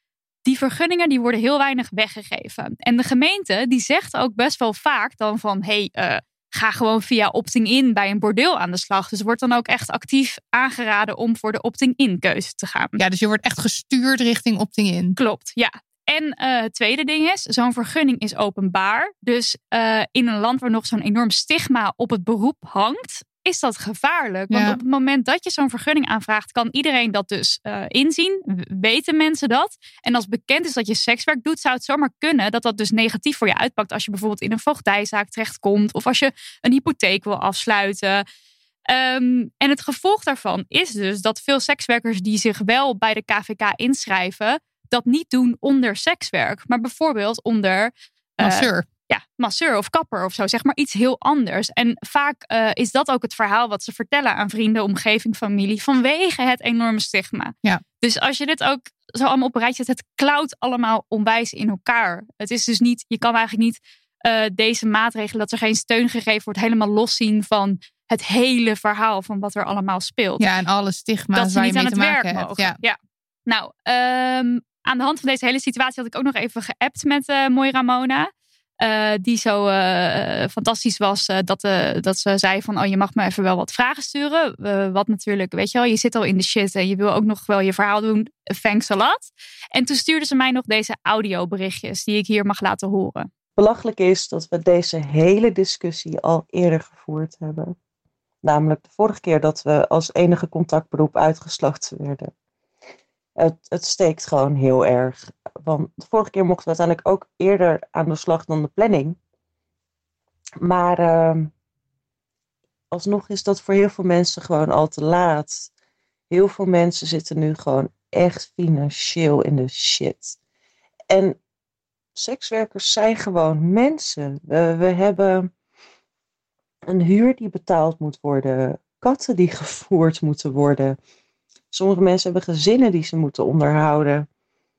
die vergunningen die worden heel weinig weggegeven. En de gemeente die zegt ook best wel vaak dan van... hey, uh, ga gewoon via opting-in bij een bordeel aan de slag. Dus wordt dan ook echt actief aangeraden om voor de opting-in keuze te gaan. Ja, dus je wordt echt gestuurd richting opting-in. Klopt, ja. En uh, het tweede ding is, zo'n vergunning is openbaar. Dus uh, in een land waar nog zo'n enorm stigma op het beroep hangt... is dat gevaarlijk. Want ja. op het moment dat je zo'n vergunning aanvraagt... kan iedereen dat dus uh, inzien. Weten mensen dat. En als bekend is dat je sekswerk doet... zou het zomaar kunnen dat dat dus negatief voor je uitpakt... als je bijvoorbeeld in een voogdijzaak terechtkomt... of als je een hypotheek wil afsluiten. Um, en het gevolg daarvan is dus dat veel sekswerkers... die zich wel bij de K V K inschrijven... dat niet doen onder sekswerk. Maar bijvoorbeeld onder... Uh, masseur. Ja, masseur of kapper of zo. Zeg maar iets heel anders. En vaak uh, is dat ook het verhaal wat ze vertellen aan vrienden, omgeving, familie. Vanwege het enorme stigma. Ja. Dus als je dit ook zo allemaal op een rijtje zet, het klauwt allemaal onwijs in elkaar. Het is dus niet, je kan eigenlijk niet uh, deze maatregelen, dat er geen steun gegeven wordt, helemaal loszien van het hele verhaal van wat er allemaal speelt. Ja, en alle stigma's dat ze waar niet je mee aan te het maken werk hebt. mogen. Ja. Ja. Nou, um, aan de hand van deze hele situatie had ik ook nog even geappt met uh, Mooi Ramona. Uh, die zo uh, fantastisch was uh, dat, uh, dat ze zei van... oh, je mag me even wel wat vragen sturen. Uh, wat natuurlijk, weet je wel, je zit al in de shit... en je wil ook nog wel je verhaal doen. Thanks a lot. En toen stuurde ze mij nog deze audioberichtjes... die ik hier mag laten horen. Belachelijk is dat we deze hele discussie al eerder gevoerd hebben. Namelijk de vorige keer dat we als enige contactberoep uitgesloten werden. Het, het steekt gewoon heel erg. Want de vorige keer mochten we uiteindelijk ook eerder aan de slag dan de planning. Maar uh, alsnog is dat voor heel veel mensen gewoon al te laat. Heel veel mensen zitten nu gewoon echt financieel in de shit. En sekswerkers zijn gewoon mensen. We, we hebben een huur die betaald moet worden. Katten die gevoerd moeten worden. Sommige mensen hebben gezinnen die ze moeten onderhouden.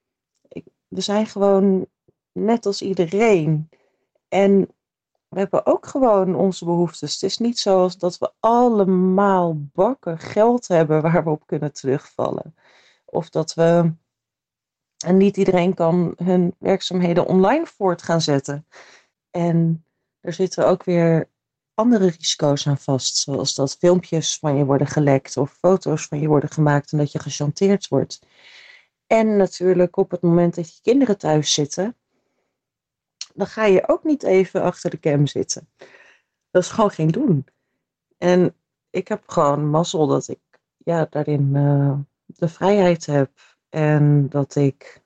We zijn gewoon net als iedereen. En we hebben ook gewoon onze behoeftes. Het is niet zo dat we allemaal bakken geld hebben waar we op kunnen terugvallen. Of dat we... En niet iedereen kan hun werkzaamheden online voort gaan zetten. En er zitten ook weer andere risico's aan vast. Zoals dat filmpjes van je worden gelekt of foto's van je worden gemaakt en dat je gechanteerd wordt. En natuurlijk op het moment dat je kinderen thuis zitten, dan ga je ook niet even achter de cam zitten. Dat is gewoon geen doen. En ik heb gewoon mazzel dat ik ja, daarin uh, de vrijheid heb. En dat ik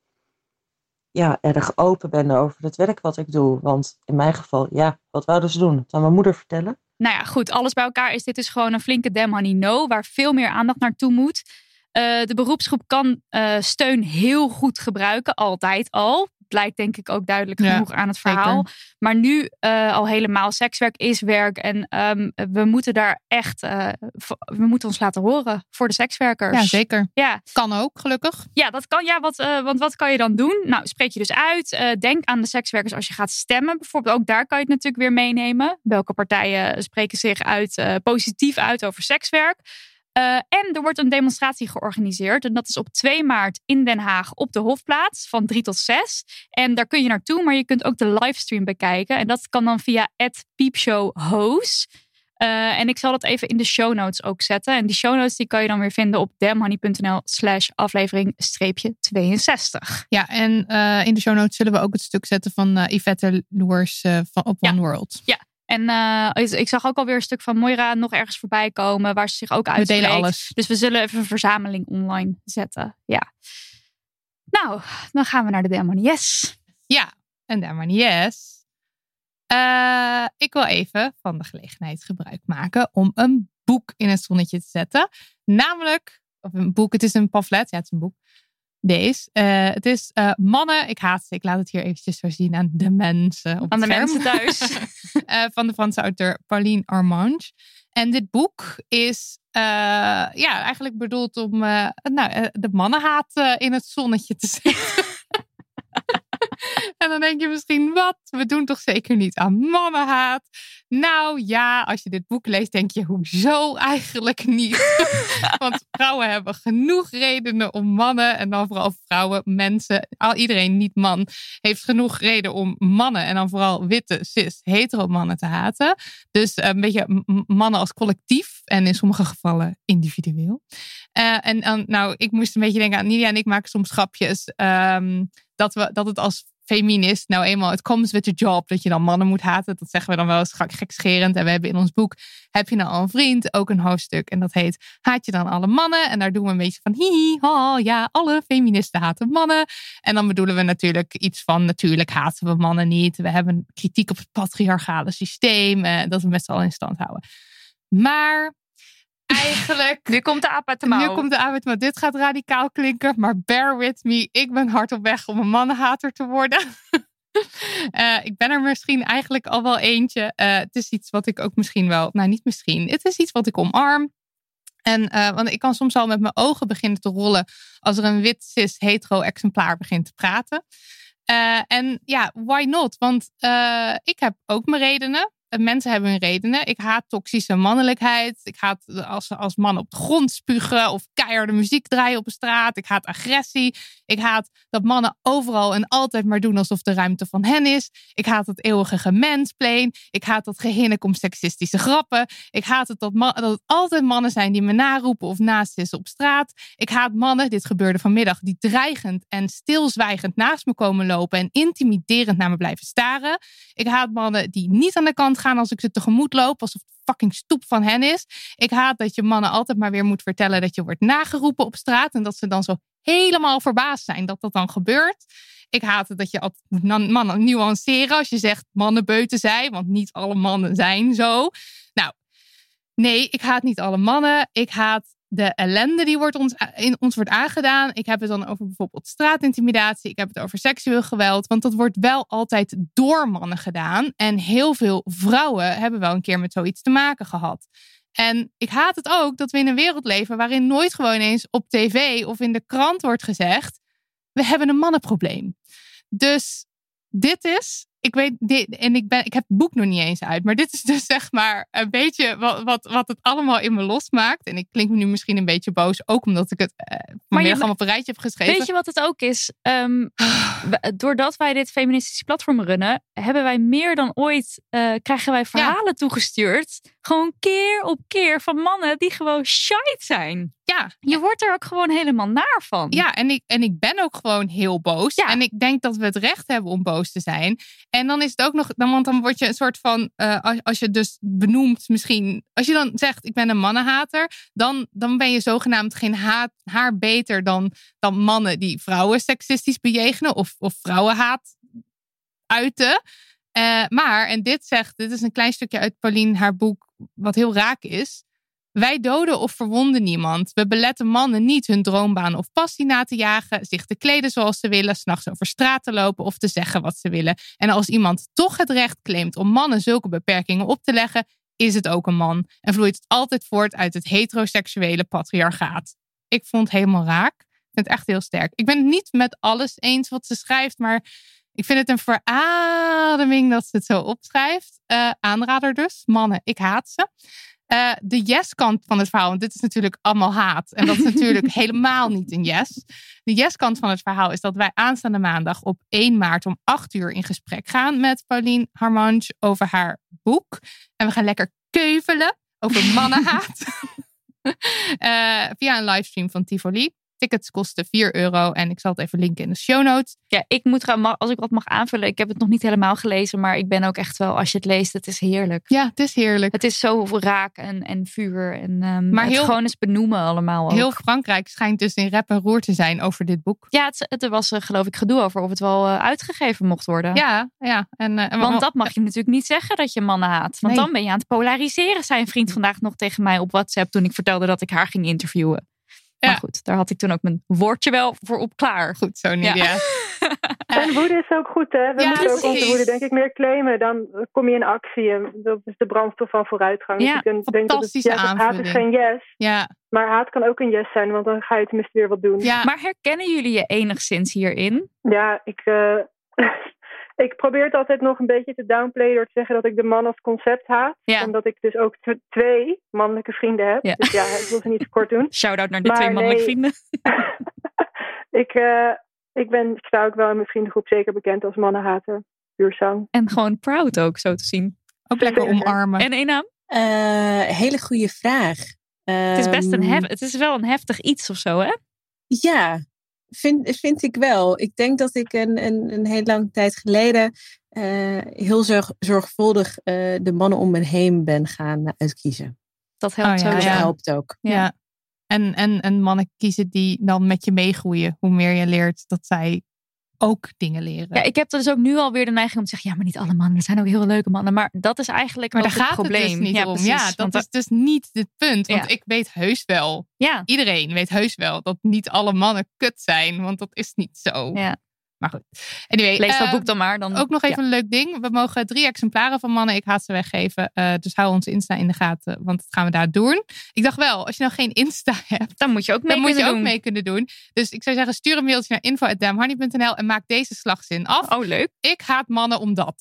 ja, erg open ben over het werk wat ik doe. Want in mijn geval, ja, wat wouden ze doen? Het aan mijn moeder vertellen? Nou ja, goed. Alles bij elkaar is dit dus gewoon een flinke damn honey no. Waar veel meer aandacht naartoe moet. Uh, de beroepsgroep kan uh, steun heel goed gebruiken. Altijd al. Blijkt denk ik ook duidelijk genoeg ja, aan het verhaal. Zeker. Maar nu uh, al helemaal. Sekswerk is werk. En um, we moeten daar echt... Uh, we moeten ons laten horen voor de sekswerkers. Ja, zeker. Ja. Kan ook, gelukkig. Ja, dat kan. Ja, wat, uh, want wat kan je dan doen? Nou, spreek je dus uit. Uh, denk aan de sekswerkers als je gaat stemmen. Bijvoorbeeld ook daar kan je het natuurlijk weer meenemen. Welke partijen spreken zich uit uh, positief uit over sekswerk? Uh, en er wordt een demonstratie georganiseerd. En dat is op twee maart in Den Haag op de Hofplaats. Van drie tot zes. En daar kun je naartoe. Maar je kunt ook de livestream bekijken. En dat kan dan via at piepshowhoos. Uh, en ik zal dat even in de show notes ook zetten. En die show notes die kan je dan weer vinden op damnhoney.nl slash aflevering streepje 62. Ja, en uh, in de show notes zullen we ook het stuk zetten van uh, Yvette Loers uh, van op One ja. World. Ja. En uh, ik zag ook alweer een stuk van Moira nog ergens voorbij komen. Waar ze zich ook uitspreekt. We delen alles. Dus we zullen even een verzameling online zetten. Ja. Nou, dan gaan we naar de Damn Honey Yes. Ja, en Damn Honey Yes. Uh, ik wil even van de gelegenheid gebruik maken om een boek in het zonnetje te zetten. Namelijk, of een boek, het is een pamflet. Ja, het is een boek. Deze. Uh, het is uh, Mannen, ik haat ze. Ik laat het hier eventjes zo zien aan de mensen op Aan de het mensen thuis. uh, van de Franse auteur Pauline Armange. En dit boek is uh, ja, eigenlijk bedoeld om uh, nou, uh, de mannenhaat uh, in het zonnetje te zetten. En dan denk je misschien, wat? We doen toch zeker niet aan mannenhaat? Nou ja, als je dit boek leest, denk je, hoezo eigenlijk niet? Want vrouwen hebben genoeg redenen om mannen, en dan vooral vrouwen, mensen, al iedereen niet man, heeft genoeg reden om mannen, en dan vooral witte, cis, hetero mannen te haten. Dus een beetje m- mannen als collectief en in sommige gevallen individueel. Uh, en uh, nou, ik moest een beetje denken aan Nidia en ik maken soms grapjes um, dat, we, dat het als feminist nou eenmaal, het comes with the job, dat je dan mannen moet haten. Dat zeggen we dan wel eens gekscherend. En we hebben in ons boek, heb je nou al een vriend, ook een hoofdstuk. En dat heet, haat je dan alle mannen? En daar doen we een beetje van, hihi, ha, ja, alle feministen haten mannen. En dan bedoelen we natuurlijk iets van, natuurlijk haten we mannen niet. We hebben kritiek op het patriarchale systeem. Eh, dat we met z'n allen in stand houden. Maar eigenlijk... Nu komt de aap uit de mouw. Nu komt de aap uit de mouw. Dit gaat radicaal klinken, maar bear with me. Ik ben hard op weg om een mannenhater te worden. uh, ik ben er misschien eigenlijk al wel eentje. Uh, het is iets wat ik ook misschien wel... Nou, niet misschien. Het is iets wat ik omarm. En, uh, want ik kan soms al met mijn ogen beginnen te rollen als er een wit, cis, hetero exemplaar begint te praten. Uh, en ja, why not? Want uh, ik heb ook mijn redenen. Mensen hebben hun redenen. Ik haat toxische mannelijkheid. Ik haat als, als mannen op de grond spugen of keiharde muziek draaien op de straat. Ik haat agressie. Ik haat dat mannen overal en altijd maar doen alsof de ruimte van hen is. Ik haat het eeuwige gemansplain. Ik haat dat gehinnik om seksistische grappen. Ik haat het dat, ma- dat het altijd mannen zijn die me naroepen of nasissen op straat. Ik haat mannen, dit gebeurde vanmiddag, die dreigend en stilzwijgend naast me komen lopen en intimiderend naar me blijven staren. Ik haat mannen die niet aan de kant gaan als ik ze tegemoet loop, alsof het fucking stoep van hen is. Ik haat dat je mannen altijd maar weer moet vertellen dat je wordt nageroepen op straat en dat ze dan zo helemaal verbaasd zijn dat dat dan gebeurt. Ik haat het dat je altijd moet mannen nuanceren als je zegt mannen beuten zij, want niet alle mannen zijn zo. Nou, nee, ik haat niet alle mannen. Ik haat de ellende die wordt ons, in ons wordt aangedaan. Ik heb het dan over bijvoorbeeld straatintimidatie. Ik heb het over seksueel geweld. Want dat wordt wel altijd door mannen gedaan. En heel veel vrouwen hebben wel een keer met zoiets te maken gehad. En ik haat het ook dat we in een wereld leven waarin nooit gewoon eens op tv of in de krant wordt gezegd, we hebben een mannenprobleem. Dus dit is, ik weet, dit, en ik, ben, ik heb het boek nog niet eens uit, maar dit is dus zeg maar een beetje wat, wat, wat het allemaal in me losmaakt. En ik klink me nu misschien een beetje boos, ook omdat ik het uh, vanmiddag allemaal op een rijtje heb geschreven. Weet je wat het ook is? Um, doordat wij dit feministische platform runnen, hebben wij meer dan ooit, uh, krijgen wij verhalen ja. toegestuurd. Gewoon keer op keer van mannen die gewoon shite zijn. Ja. Je wordt er ook gewoon helemaal naar van. Ja, en ik, en ik ben ook gewoon heel boos. Ja. En ik denk dat we het recht hebben om boos te zijn. En dan is het ook nog, dan, want dan word je een soort van, uh, als, als je dus benoemt misschien, als je dan zegt ik ben een mannenhater, dan, dan ben je zogenaamd geen haat, haar beter dan, dan mannen die vrouwen seksistisch bejegenen of, of vrouwenhaat uiten. Uh, maar, en dit zegt, dit is een klein stukje uit Pauline haar boek, wat heel raak is. Wij doden of verwonden niemand. We beletten mannen niet hun droombaan of passie na te jagen, zich te kleden zoals ze willen, 's nachts over straat te lopen of te zeggen wat ze willen. En als iemand toch het recht claimt om mannen zulke beperkingen op te leggen, is het ook een man. En vloeit het altijd voort uit het heteroseksuele patriarchaat. Ik vond het helemaal raak. Ik vind het echt heel sterk. Ik ben het niet met alles eens wat ze schrijft, maar ik vind het een verademing dat ze het zo opschrijft. Uh, aanrader dus. Mannen, ik haat ze. Uh, de yes-kant van het verhaal, want dit is natuurlijk allemaal haat. En dat is natuurlijk helemaal niet een yes. De yes-kant van het verhaal is dat wij aanstaande maandag op één maart om acht uur in gesprek gaan met Pauline Harmange over haar boek. En we gaan lekker keuvelen over mannenhaat. uh, via een livestream van Tivoli. Tickets kosten vier euro en ik zal het even linken in de show notes. Ja, ik moet gaan, als ik wat mag aanvullen. Ik heb het nog niet helemaal gelezen, maar ik ben ook echt wel, als je het leest, het is heerlijk. Ja, het is heerlijk. Het is zo raak en, en vuur en um, maar het heel, gewoon eens benoemen allemaal ook. Heel Frankrijk schijnt dus in rep en roer te zijn over dit boek. Ja, het, het was uh, geloof ik gedoe over of het wel uh, uitgegeven mocht worden. Ja, ja. En, uh, en Want dat mag je natuurlijk niet zeggen dat je mannen haat. Want nee. Dan ben je aan het polariseren, zei een vriend vandaag nog tegen mij op WhatsApp toen ik vertelde dat ik haar ging interviewen. Ja. Maar goed, daar had ik toen ook mijn woordje wel voor op klaar. Goed zo, Nidia. Ja. En woede is ook goed, hè? We ja, moeten ook onze woede, denk ik, meer claimen. Dan kom je in actie. En dat is de brandstof van vooruitgang. Ja, dus ik denk dat het, ja, haat is geen yes. Ja. Maar haat kan ook een yes zijn, want dan ga je tenminste weer wat doen. Ja. Maar herkennen jullie je enigszins hierin? Ja, ik... Uh, Ik probeer het altijd nog een beetje te downplayen door te zeggen dat ik de man als concept haat. Ja. Omdat ik dus ook t- twee mannelijke vrienden heb. Ja. Dus ja, ik wil ze niet te kort doen. Shout-out naar de Maar twee mannelijke nee. vrienden. ik, uh, ik ben, sta ook wel in mijn vriendengroep zeker bekend als mannenhater. Puur zang. En gewoon proud ook, zo te zien. Ook lekker omarmen. En één naam? Uh, hele goede vraag. Het is best een Um, hef- het is wel een heftig iets of zo, hè? Ja, vind, vind ik wel. Ik denk dat ik een, een, een hele lange tijd geleden uh, heel zorg, zorgvuldig uh, de mannen om me heen ben gaan uitkiezen. Dat helpt Oh, ja, Dus sowieso. dat helpt ook. Ja. ja. En, en, en mannen kiezen die dan met je meegroeien. Hoe meer je leert dat zij ook dingen leren. Ja, ik heb dus ook nu alweer de neiging om te zeggen, ja, maar niet alle mannen. Er zijn ook heel leuke mannen. Maar dat is eigenlijk Maar ook daar het gaat probleem. het dus niet ja, om. precies, Ja, dat want is dus niet het punt. Want Ja. ik weet heus wel. Ja. Iedereen weet heus wel dat niet alle mannen kut zijn. Want dat is niet zo. Ja. Maar goed. Anyway, Lees dat uh, boek dan maar. Dan, ook nog even ja. een leuk ding. We mogen drie exemplaren van Mannen Ik Haat Ze weggeven. Uh, dus hou ons Insta in de gaten. Want dat gaan we daar doen. Ik dacht wel, als je nou geen Insta hebt. Dan moet je ook mee Dan moet je kunnen ook doen. mee kunnen doen. Dus ik zou zeggen, stuur een mailtje naar info at damnhoney punt n l. En maak deze slagzin af. Oh, leuk. Ik haat mannen omdat.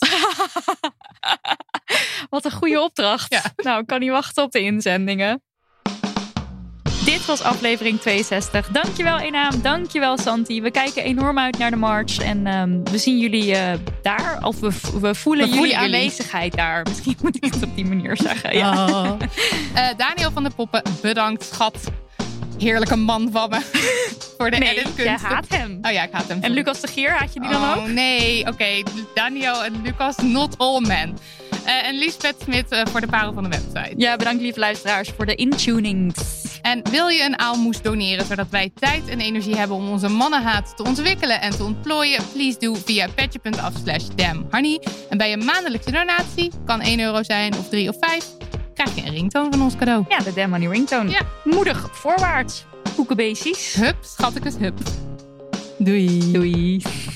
Wat een goede opdracht. Ja. Nou, ik kan niet wachten op de inzendingen. Dit was aflevering tweeënzestig. Dankjewel Enaam, dankjewel Santi. We kijken enorm uit naar de march. En um, we zien jullie uh, daar. Of we, we voelen We voelen jullie jullie. aanwezigheid daar. Misschien moet ik het op die manier zeggen. Ja. Oh. Uh, Daniel van der Poppen, bedankt schat. Heerlijke man van me. Voor de Nee, editkunsten. jij haat hem. Oh ja, ik haat hem. En Lucas de Gier, haat je die dan Oh ook? nee, oké. Okay. Daniel en Lucas, not all men. Uh, en Liesbeth Smit uh, voor de parel van de website. Ja, bedankt lieve luisteraars voor de intunings. En wil je een aalmoes doneren zodat wij tijd en energie hebben om onze mannenhaat te ontwikkelen en te ontplooien? Please do via petje punt af slash damnhoney. En bij een maandelijkse donatie, kan één euro zijn of drie of vijf, krijg je een ringtoon van ons cadeau. Ja, de Damn Honey ringtoon. Ja. Moedig voorwaarts. Koekenbeesties. Hup, schattekes, hup. Doei. Doei.